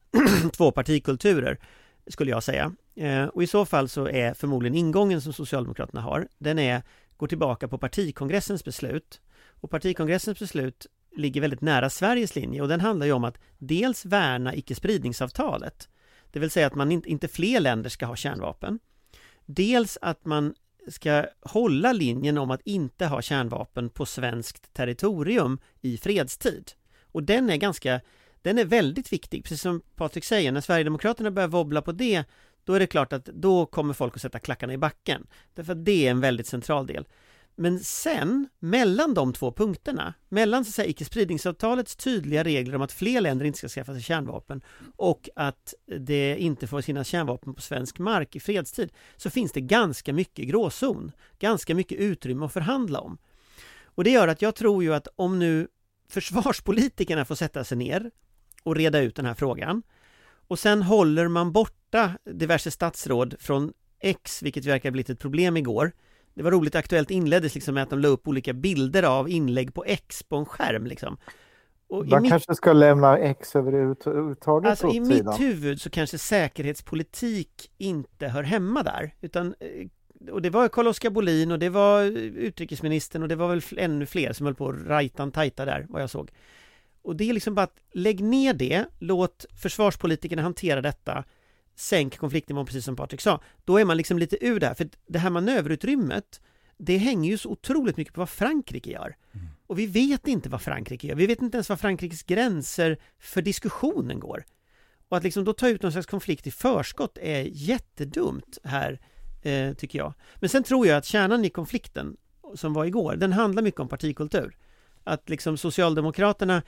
två partikulturer, skulle jag säga. Eh, och i så fall så är förmodligen ingången som Socialdemokraterna har, den är, går tillbaka på partikongressens beslut. Och partikongressens beslut ligger väldigt nära Sveriges linje, och den handlar ju om att dels värna icke-spridningsavtalet. Det vill säga att man inte, inte fler länder ska ha kärnvapen. Dels att man ska hålla linjen om att inte ha kärnvapen på svenskt territorium i fredstid. Och den är ganska, den är väldigt viktig. Precis som Patrik säger, när Sverigedemokraterna börjar wobbla på det, då är det klart att då kommer folk att sätta klackarna i backen. Därför att det är en väldigt central del. Men sen, mellan de två punkterna, mellan så att säga icke-spridningsavtalets tydliga regler om att fler länder inte ska skaffa sig kärnvapen och att det inte får finnas kärnvapen på svensk mark i fredstid, så finns det ganska mycket gråzon, ganska mycket utrymme att förhandla om. Och det gör att jag tror ju att om nu försvarspolitikerna får sätta sig ner och reda ut den här frågan, och sen håller man borta diverse statsråd från X, vilket verkar ha blivit ett problem igår. Det var roligt, Aktuellt inleddes liksom med att de la upp olika bilder av inlägg på X på en skärm liksom. Och man i kanske mitt, ska lämna X överhuvudtaget. alltså i mitt huvud så kanske säkerhetspolitik inte hör hemma där, utan, och det var Carl-Oskar Bolin och det var utrikesministern och det var väl ännu fler som höll på rajtan tajta där, vad jag såg. Och det är liksom bara att lägg ner det, låt försvarspolitikerna hantera detta, sänk konfliktnivån precis som Patrik sa. Då är man liksom lite ur det här, för det här manöverutrymmet, det hänger ju så otroligt mycket på vad Frankrike gör. Mm. Och vi vet inte vad Frankrike gör. Vi vet inte ens vad Frankrikes gränser för diskussionen går. Och att liksom då ta ut någon slags konflikt i förskott är jättedumt här, eh, tycker jag. Men sen tror jag att kärnan i konflikten som var igår, den handlar mycket om partikultur. Att liksom Socialdemokraterna,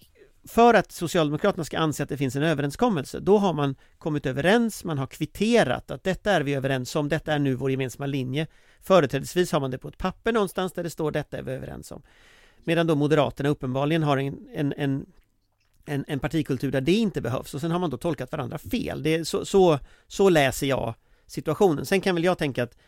för att Socialdemokraterna ska anse att det finns en överenskommelse, då har man kommit överens, man har kvitterat att detta är vi överens om, detta är nu vår gemensamma linje. Företrädesvis har man det på ett papper någonstans där det står detta är vi överens om. Medan då Moderaterna uppenbarligen har en, en, en, en, en partikultur där det inte behövs, och sen har man då tolkat varandra fel. Det är så, så, så läser jag situationen. Sen kan väl jag tänka att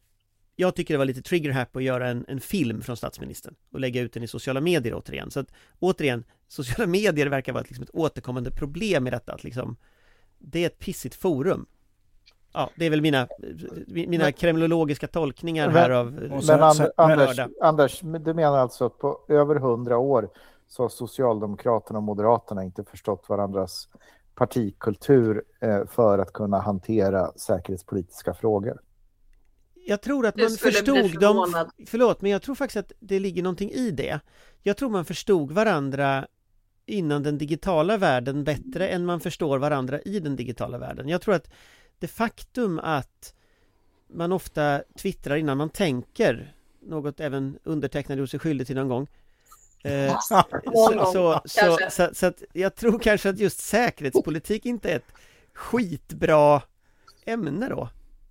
jag tycker det var lite trigger-happy att göra en, en film från statsministern och lägga ut den i sociala medier återigen. Så att återigen, sociala medier verkar vara ett, liksom ett återkommande problem i detta. Att liksom, det är ett pissigt forum. Ja, det är väl mina, mina men, kremlologiska tolkningar men, här av... Men, men And, Anders, Anders, du menar alltså att på över hundra år så har Socialdemokraterna och Moderaterna inte förstått varandras partikultur eh, för att kunna hantera säkerhetspolitiska frågor. Jag tror att man förstod dem, förlåt, men jag tror faktiskt att det ligger någonting i det. Jag tror man förstod varandra innan den digitala världen bättre än man förstår varandra i den digitala världen. Jag tror att det faktum att man ofta twittrar innan man tänker, något även undertecknad gjort sig skyldig till någon gång. Eh, så, så, så, så, så att jag tror kanske att just säkerhetspolitik inte är ett skitbra ämne då.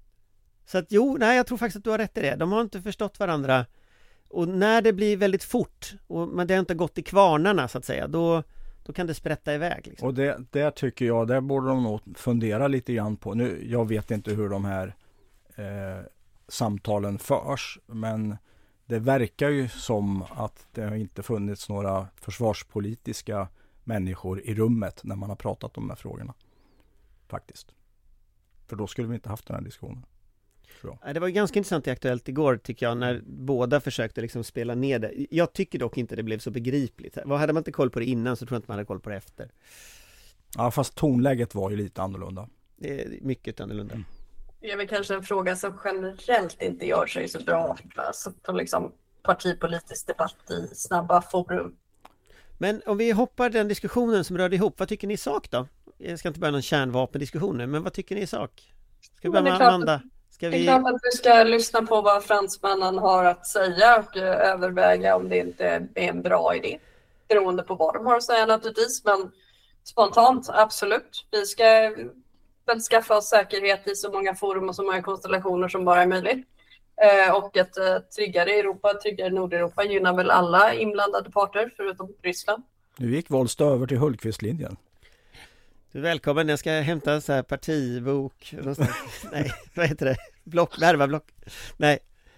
Så att jo, nej, jag tror faktiskt att du har rätt i det. De har inte förstått varandra. Och när det blir väldigt fort och men det har inte gått i kvarnarna så att säga, då, då kan det sprätta iväg. Liksom. Och det, det tycker jag, det borde de nog fundera lite grann på. Nu, jag vet inte hur de här eh, samtalen förs, men det verkar ju som att det har inte funnits några försvarspolitiska människor i rummet när man har pratat om de här frågorna. Faktiskt. För då skulle vi inte haft den här diskussionen. Det var ganska intressant i Aktuellt igår tycker jag, när båda försökte liksom spela ner det. Jag tycker dock inte det blev så begripligt. Vad hade man inte koll på det innan så tror jag inte man hade koll på det efter. Ja, fast tonläget var ju lite annorlunda. Det är mycket annorlunda. Mm. Det är väl kanske en fråga som generellt inte gör sig så bra alltså, på liksom partipolitisk debatt i snabba forum. Men om vi hoppar den diskussionen som rörde ihop, vad tycker ni i sak då? Jag ska inte börja någon kärnvapendiskussion nu, men vad tycker ni i sak? Ska vi börja med Amanda? Ska vi... Det är klart att vi ska lyssna på vad fransmännen har att säga och överväga om det inte är en bra idé. Beroende på vad de har att säga naturligtvis, men spontant, absolut. Vi ska väl skaffa oss säkerhet i så många forum och så många konstellationer som bara är möjligt. Eh, och ett eh, tryggare Europa, tryggare Nordeuropa gynnar väl alla inblandade parter förutom Ryssland. Nu gick Wollstad över till Hultqvist-linjen. Du är välkommen, jag ska hämta så här partibok. Nej, vad heter det? Block, värvablock. Nej,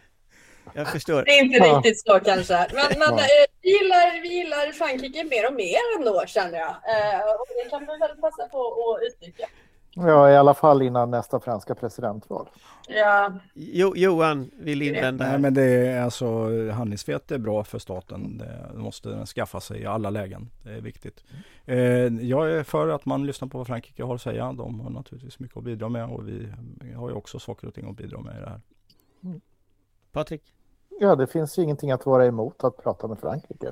jag förstår. Det är inte riktigt så kanske. Men, men ja. vi, gillar, vi gillar Frankrike mer och mer ändå, känner jag. Eh, och det kan vi väl passa på att utnyttja. Ja, i alla fall innan nästa franska presidentval. Ja. Jo, Johan vill invända här. Nej, men det är alltså, handlingsfrihet är bra för staten. Det måste den skaffa sig i alla lägen. Det är viktigt. Eh, jag är för att man lyssnar på vad Frankrike har att säga. De har naturligtvis mycket att bidra med och vi har ju också saker och ting att bidra med i det här. Mm. Patrik? Ja, det finns ju ingenting att vara emot att prata med Frankrike.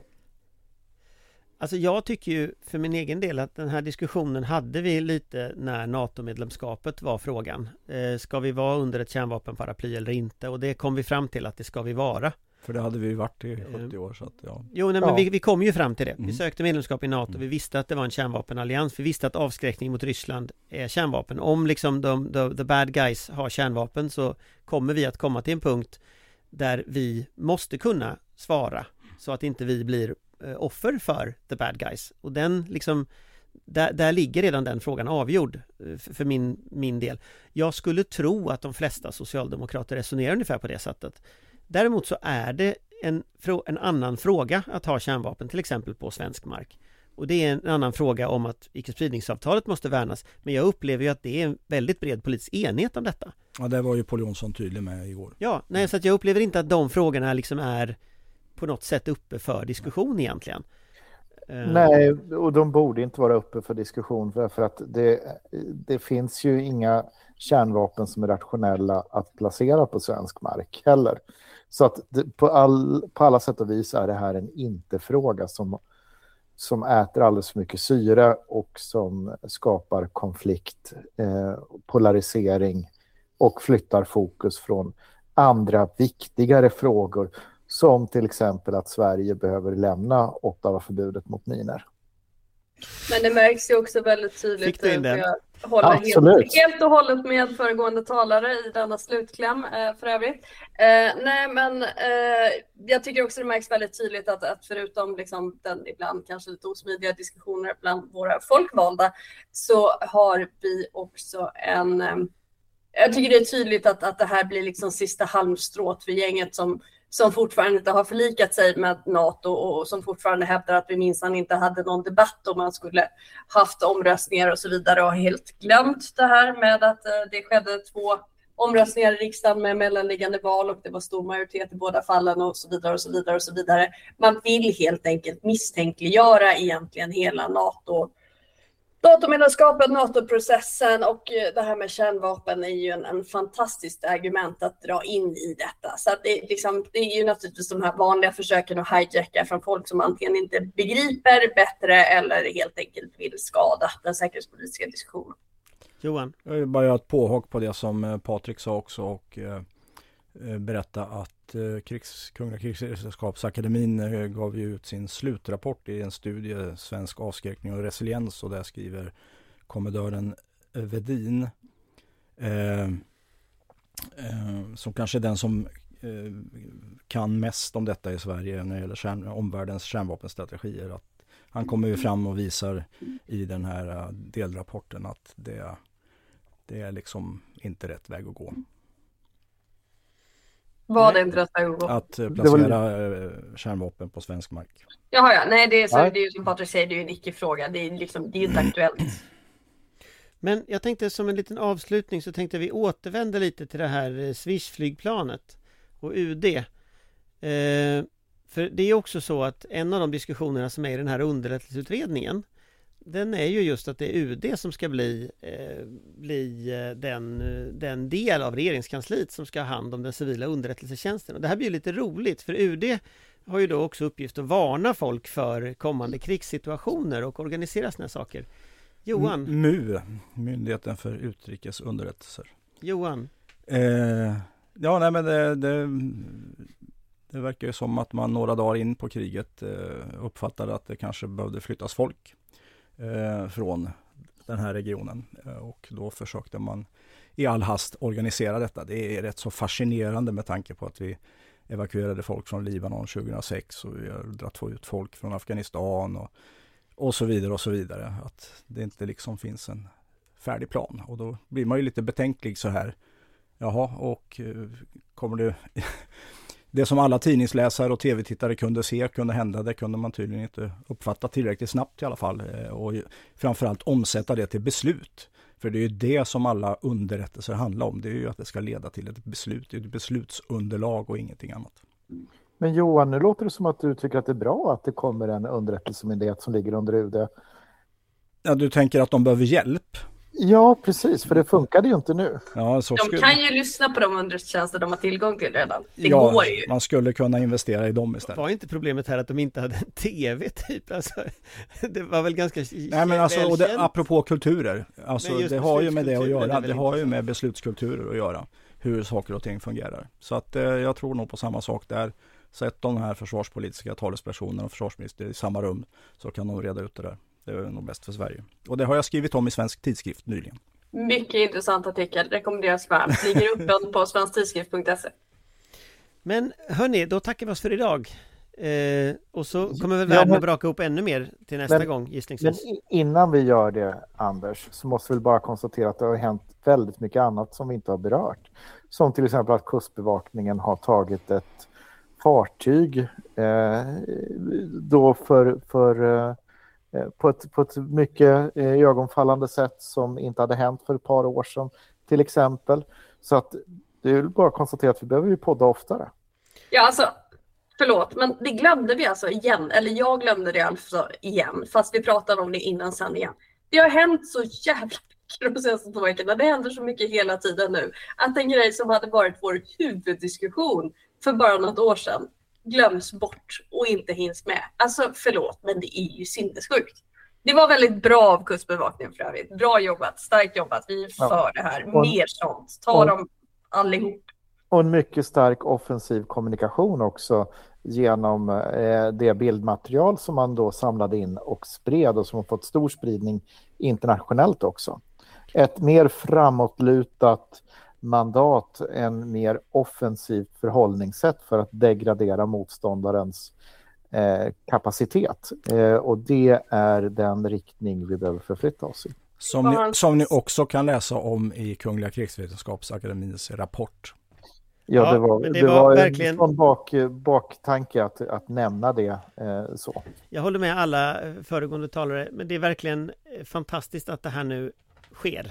Alltså jag tycker ju för min egen del att den här diskussionen hade vi lite när NATO-medlemskapet var frågan. Eh, ska vi vara under ett kärnvapenparaply eller inte? Och det kom vi fram till att det ska vi vara. För det hade vi ju varit i sjuttio år. Så att, ja. Jo, nej, men ja. vi, vi kom ju fram till det. Vi mm. sökte medlemskap i NATO. Mm. Vi visste att det var en kärnvapenallians. Vi visste att avskräckning mot Ryssland är kärnvapen. Om liksom de, de, the bad guys har kärnvapen så kommer vi att komma till en punkt där vi måste kunna svara så att inte vi blir offer för the bad guys. Och den liksom där, där ligger redan den frågan avgjord för min, min del. Jag skulle tro att de flesta socialdemokrater resonerar ungefär på det sättet. Däremot så är det en, en annan fråga att ha kärnvapen till exempel på svensk mark. Och det är en annan fråga om att icke-spridningsavtalet måste värnas. Men jag upplever ju att det är en väldigt bred politisk enighet om detta. Ja, det var ju Paul Jonsson tydlig med igår. Ja, nej, så att jag upplever inte att de frågorna liksom är på något sätt uppe för diskussion egentligen. Nej, och de borde inte vara uppe för diskussion för, för att det, det finns ju inga kärnvapen som är rationella att placera på svensk mark heller. Så att det, på, all, på alla sätt och vis är det här en inte-fråga som, som äter alldeles för mycket syre och som skapar konflikt, eh, polarisering och flyttar fokus från andra viktigare frågor som till exempel att Sverige behöver lämna Ottawa-förbudet mot minor. Men det märks ju också väldigt tydligt. Fick du in den? Jag håller helt, helt och hållet med föregående talare i denna slutkläm eh, för övrigt. Eh, nej, men eh, jag tycker också det märks väldigt tydligt att, att förutom liksom den ibland kanske lite osmidiga diskussioner bland våra folkvalda så har vi också en... Eh, jag tycker det är tydligt att, att det här blir liksom sista halmstrået för gänget som som fortfarande inte har förlikat sig med NATO och som fortfarande hävdar att vi minsann inte hade någon debatt om man skulle haft omröstningar och så vidare och helt glömt det här med att det skedde två omröstningar i riksdagen med mellanliggande val och det var stor majoritet i båda fallen och så vidare och så vidare och så vidare. Man vill helt enkelt misstänkliggöra egentligen hela NATO. NATO-medlemskapet, NATO-processen och det här med kärnvapen är ju en, en fantastiskt argument att dra in i detta. Så att det, liksom, det är ju naturligtvis de här vanliga försöken att hijacka från folk som antingen inte begriper bättre eller helt enkelt vill skada den säkerhetspolitiska diskussionen. Johan? Jag vill bara göra ett påhock på det som Patrik sa också och eh, berätta att eh, krigs, Kungliga krigsvetenskapsakademin eh, gav ju ut sin slutrapport i en studie, Svensk avskräckning och resiliens, och där skriver kommodören Vedin eh, eh, som kanske är den som eh, kan mest om detta i Sverige när det gäller kärn, omvärldens kärnvapenstrategier, att han kommer ju fram och visar i den här delrapporten att det, det är liksom inte rätt väg att gå. Vad är inte rätt väg att gå? Att placera var... kärnvapen på svensk mark. Jaha, ja. Nej, det är, så, det är ju som Patrik säger, det är ju en icke-fråga. Det är, liksom, det är inte aktuellt. Men jag tänkte som en liten avslutning så tänkte vi återvända lite till det här Swish-flygplanet och U D. Eh, för det är också så att en av de diskussionerna som är i den här underrättelseutredningen, den är ju just att det är U D som ska bli, eh, bli den, den del av regeringskansliet som ska ha hand om den civila underrättelsetjänsten. Och det här blir ju lite roligt, för U D har ju då också uppgift att varna folk för kommande krigssituationer och organisera såna saker. Johan? M U, Myndigheten för utrikes underrättelser. Johan? Eh, ja, nej men det, det, det verkar ju som att man några dagar in på kriget eh, uppfattade att det kanske behövde flyttas folk eh, från den här regionen. Eh, och då försökte man i all hast organisera detta. Det är rätt så fascinerande med tanke på att vi evakuerade folk från Libanon tjugohundrasex och vi har dragit ut folk från Afghanistan och och så vidare och så vidare. Att det inte liksom finns en färdig plan. Och då blir man ju lite betänklig så här. Jaha, och kommer det... det som alla tidningsläsare och tv-tittare kunde se kunde hända, det kunde man tydligen inte uppfatta tillräckligt snabbt i alla fall. Och framförallt omsätta det till beslut. För det är ju det som alla underrättelser handlar om. Det är ju att det ska leda till ett beslut. Det är ett beslutsunderlag och ingenting annat. Men Johan, nu låter det som att du tycker att det är bra att det kommer en underrättelsemyndighet som ligger under U D. Ja, du tänker att de behöver hjälp? Ja, precis, för det funkade ju inte nu. Ja, så de skulle... kan ju lyssna på de underrättelsetjänster de har tillgång till redan. Det ja, går ju. Man skulle kunna investera i dem istället. Var inte problemet här att de inte hade en tv typ? Alltså, det var väl ganska Nej, men alltså, och det, apropå kulturer, alltså, det har ju med det att göra. Det, det har ju med beslutskulturer att göra. Hur saker och ting fungerar. Så att eh, jag tror nog på samma sak där. Sätt de här försvarspolitiska talespersonerna och försvarsminister i samma rum, så kan de reda ut det där. Det är nog bäst för Sverige. Och det har jag skrivit om i Svensk Tidskrift nyligen. Mycket intressant artikel, rekommenderas varmt. Ligger uppe på svensk tidskrift punkt se. Men hörni, då tackar vi oss för idag. Eh, och så kommer väl världen ja, men, att braka upp ännu mer till nästa men, gång, gissningsvis. Men innan vi gör det, Anders, så måste vi bara konstatera att det har hänt väldigt mycket annat som vi inte har berört. Som till exempel att Kustbevakningen har tagit ett fartyg eh, då för, för eh, på, ett, på ett mycket eh, ögonfallande sätt som inte hade hänt för ett par år sedan till exempel. Så att det är bara att konstatera att vi behöver ju podda oftare. Ja, alltså förlåt, men det glömde vi alltså igen. Eller jag glömde det alltså igen, fast vi pratade om det innan sen igen. Det har hänt så jävla mycket de senaste två veckorna. Det händer så mycket hela tiden nu. Att en grej som hade varit vår huvuddiskussion för bara något år sedan glöms bort och inte hinns med. Alltså förlåt, men det är ju sinnessjukt. Det var väldigt bra av Kustbevakningen för övrigt. Bra jobbat, starkt jobbat. Vi är för ja. det här. Mer sånt. Ta och, dem allihop. Och en mycket stark offensiv kommunikation också genom eh, det bildmaterial som man då samlade in och spred och som har fått stor spridning internationellt också. Ett mer framåtlutat mandat, en mer offensivt förhållningssätt för att degradera motståndarens eh, kapacitet. Eh, och det är den riktning vi behöver förflytta oss i. Som ni, som ni också kan läsa om i Kungliga krigsvetenskapsakademins rapport. Ja, det var, ja, det det var, var verkligen en sån bak, baktanke att, att nämna det eh, så. Jag håller med alla föregående talare, men det är verkligen fantastiskt att det här nu sker.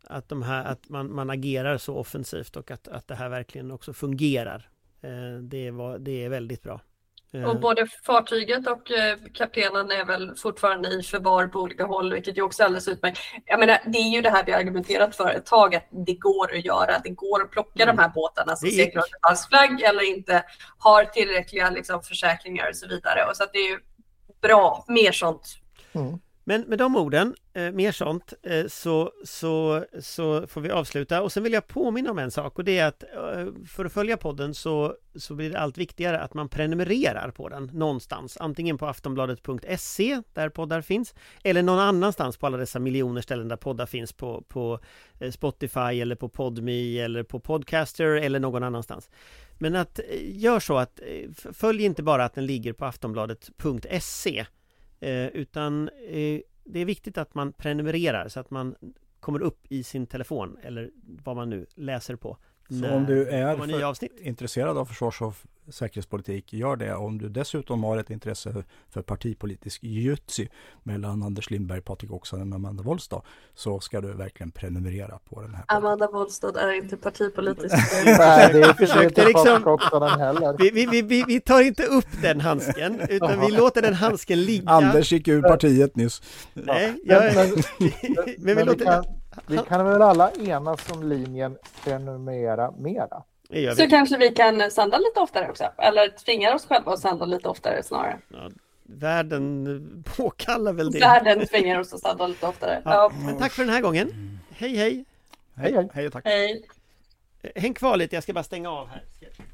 att, de här, att man, man agerar så offensivt och att, att det här verkligen också fungerar. Det, var, det är väldigt bra. Och både fartyget och kaptenen är väl fortfarande i förvar på olika håll, vilket är också alldeles utmärkt. Jag menar, det är ju det här vi har argumenterat för ett tag, att det går att göra. Det går att plocka mm. de här båtarna som seglar under falsk flagg eller inte har tillräckliga liksom, försäkringar och så vidare. Och så att det är ju bra, mer sånt. Mm. Men med de orden, eh, mer sånt, eh, så, så, så får vi avsluta. Och sen vill jag påminna om en sak, och det är att eh, för att följa podden så, så blir det allt viktigare att man prenumererar på den någonstans. Antingen på aftonbladet punkt se där poddar finns, eller någon annanstans på alla dessa miljoner ställen där poddar finns, på, på eh, Spotify eller på Podme eller på Podcaster eller någon annanstans. Men att eh, gör så att eh, följ inte bara att den ligger på aftonbladet punkt se. Eh, utan eh, det är viktigt att man prenumererar så att man kommer upp i sin telefon eller vad man nu läser på. Så om du är för intresserad av försvars- och säkerhetspolitik, gör det. Om du dessutom har ett intresse för partipolitisk jutsi mellan Anders Lindberg, Patrik Oksanen och Amanda Wollstad, så ska du verkligen prenumerera på den här. Amanda Wollstad är inte partipolitisk. Nej, det är försökte liksom, heller. Vi, vi, vi, vi tar inte upp den handsken, utan vi låter den handsken ligga. Anders gick ur partiet nyss. Nej, jag, men, men, men vi, vi, kan, vi kan väl alla enas om linjen prenumerera mera. Så kanske vi kan sända lite oftare också. Eller tvinga oss själva att sända lite oftare snarare. Ja, världen påkallar väl det. Världen tvingar oss att sända lite oftare. Ja. Ja. Men tack för den här gången. Hej hej. Hej hej. Hej och tack. Hej. Häng kvar lite, jag ska bara stänga av här.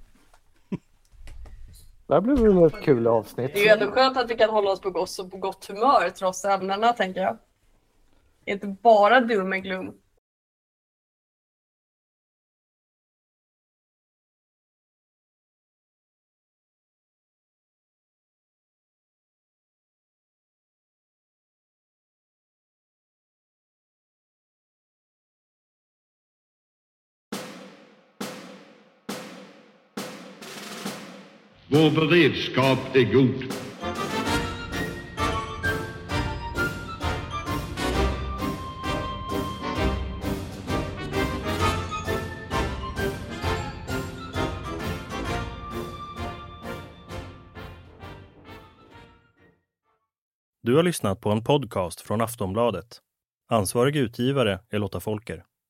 Det här blev väl ett kul avsnitt. Det är ju ändå skönt att vi kan hålla oss på gott, på gott humör trots ämnena, tänker jag. Inte bara doom and gloom. Vår beredskap är god. Du har lyssnat på en podcast från Aftonbladet. Ansvarig utgivare är Lotta Folker.